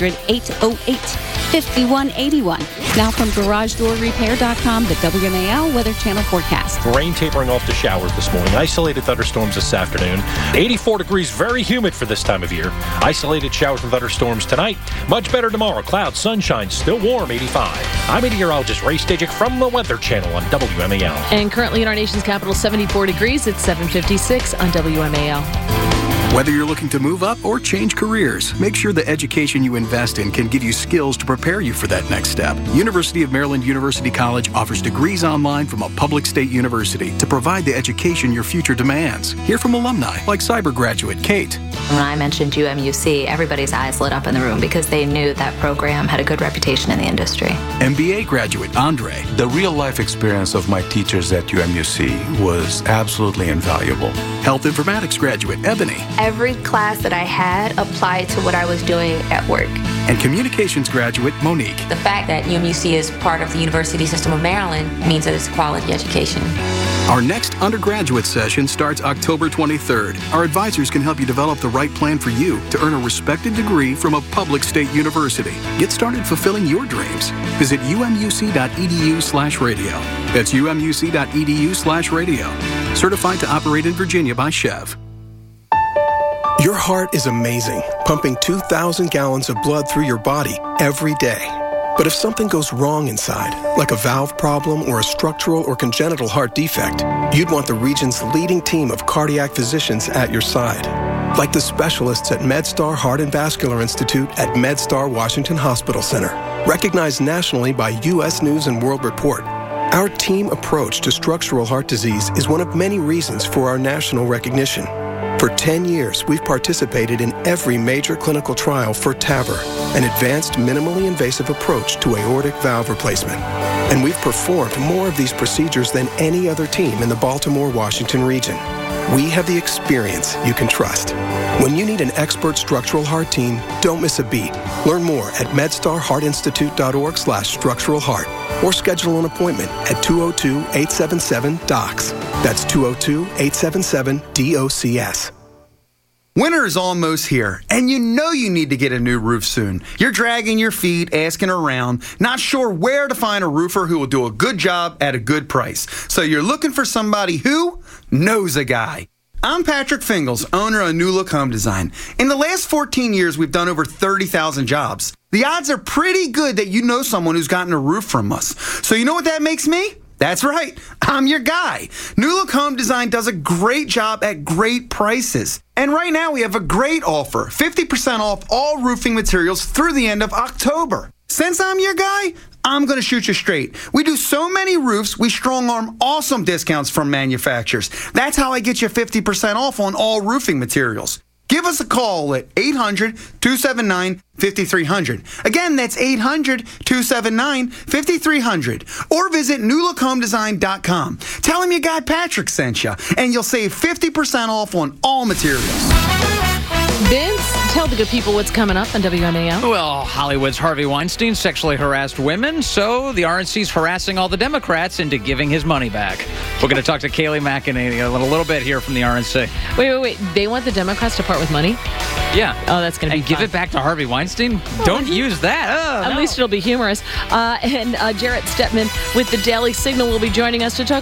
800-808-5181. Now from GarageDoorRepair.com, the WMAL Weather Channel forecast. Rain tapering off the showers this morning. Isolated thunderstorms this afternoon. 84 degrees, very humid for this time of year. Isolated showers and thunderstorms tonight. Much better tomorrow. Clouds, sunshine, still warm, 85. I'm meteorologist Ray Stajic from the Weather Channel on WMAL. And currently in our nation's capital, 74 degrees. It's 7:56 on WMAL. Whether you're looking to move up or change careers, make sure the education you invest in can give you skills to prepare you for that next step. University of Maryland University College offers degrees online from a public state university to provide the education your future demands. Hear from alumni like cyber graduate Kate. When I mentioned UMUC, everybody's eyes lit up in the room because they knew that program had a good reputation in the industry. MBA graduate Andre. The real-life experience of my teachers at UMUC was absolutely invaluable. Health informatics graduate Ebony. Every class that I had applied to what I was doing at work. And communications graduate Monique. The fact that UMUC is part of the University System of Maryland means that it's a quality education. Our next undergraduate session starts October 23rd. Our advisors can help you develop the right plan for you to earn a respected degree from a public state university. Get started fulfilling your dreams. Visit umuc.edu/radio. That's umuc.edu/radio. Certified to operate in Virginia by Chev. Your heart is amazing, pumping 2,000 gallons of blood through your body every day. But if something goes wrong inside, like a valve problem or a structural or congenital heart defect, you'd want the region's leading team of cardiac physicians at your side. Like the specialists at MedStar Heart and Vascular Institute at MedStar Washington Hospital Center. Recognized nationally by U.S. News and World Report, our team approach to structural heart disease is one of many reasons for our national recognition. For 10 years, we've participated in every major clinical trial for TAVR, an advanced minimally invasive approach to aortic valve replacement. And we've performed more of these procedures than any other team in the Baltimore-Washington region. We have the experience you can trust. When you need an expert structural heart team, don't miss a beat. Learn more at medstarheartinstitute.org/structural heart or schedule an appointment at 202-877-DOCS. That's 202-877-DOCS. Winter is almost here, and you know you need to get a new roof soon. You're dragging your feet, asking around, not sure where to find a roofer who will do a good job at a good price. So you're looking for somebody who knows a guy. I'm Patrick Fingles, owner of New Look Home Design. In the last 14 years, we've done over 30,000 jobs. The odds are pretty good that you know someone who's gotten a roof from us. So you know what that makes me? That's right, I'm your guy. New Look Home Design does a great job at great prices. And right now we have a great offer, 50% off all roofing materials through the end of October. Since I'm your guy, I'm going to shoot you straight. We do so many roofs, we strong-arm awesome discounts from manufacturers. That's how I get you 50% off on all roofing materials. Give us a call at 800-279-5300. Again, that's 800-279-5300. Or visit newlookhomedesign.com. Tell them your guy Patrick sent you, and you'll save 50% off on all materials. Vince, tell the good people what's coming up on WMAL. Well, Hollywood's Harvey Weinstein sexually harassed women, so the RNC's harassing all the Democrats into giving his money back. We're going to talk to Kayleigh McEnany a little bit here from the RNC. Wait. They want the Democrats to part with money? Yeah. Oh, that's going to be And give it back to Harvey Weinstein? Don't use that. At least it'll be humorous. And Jarrett Stepman with the Daily Signal will be joining us to talk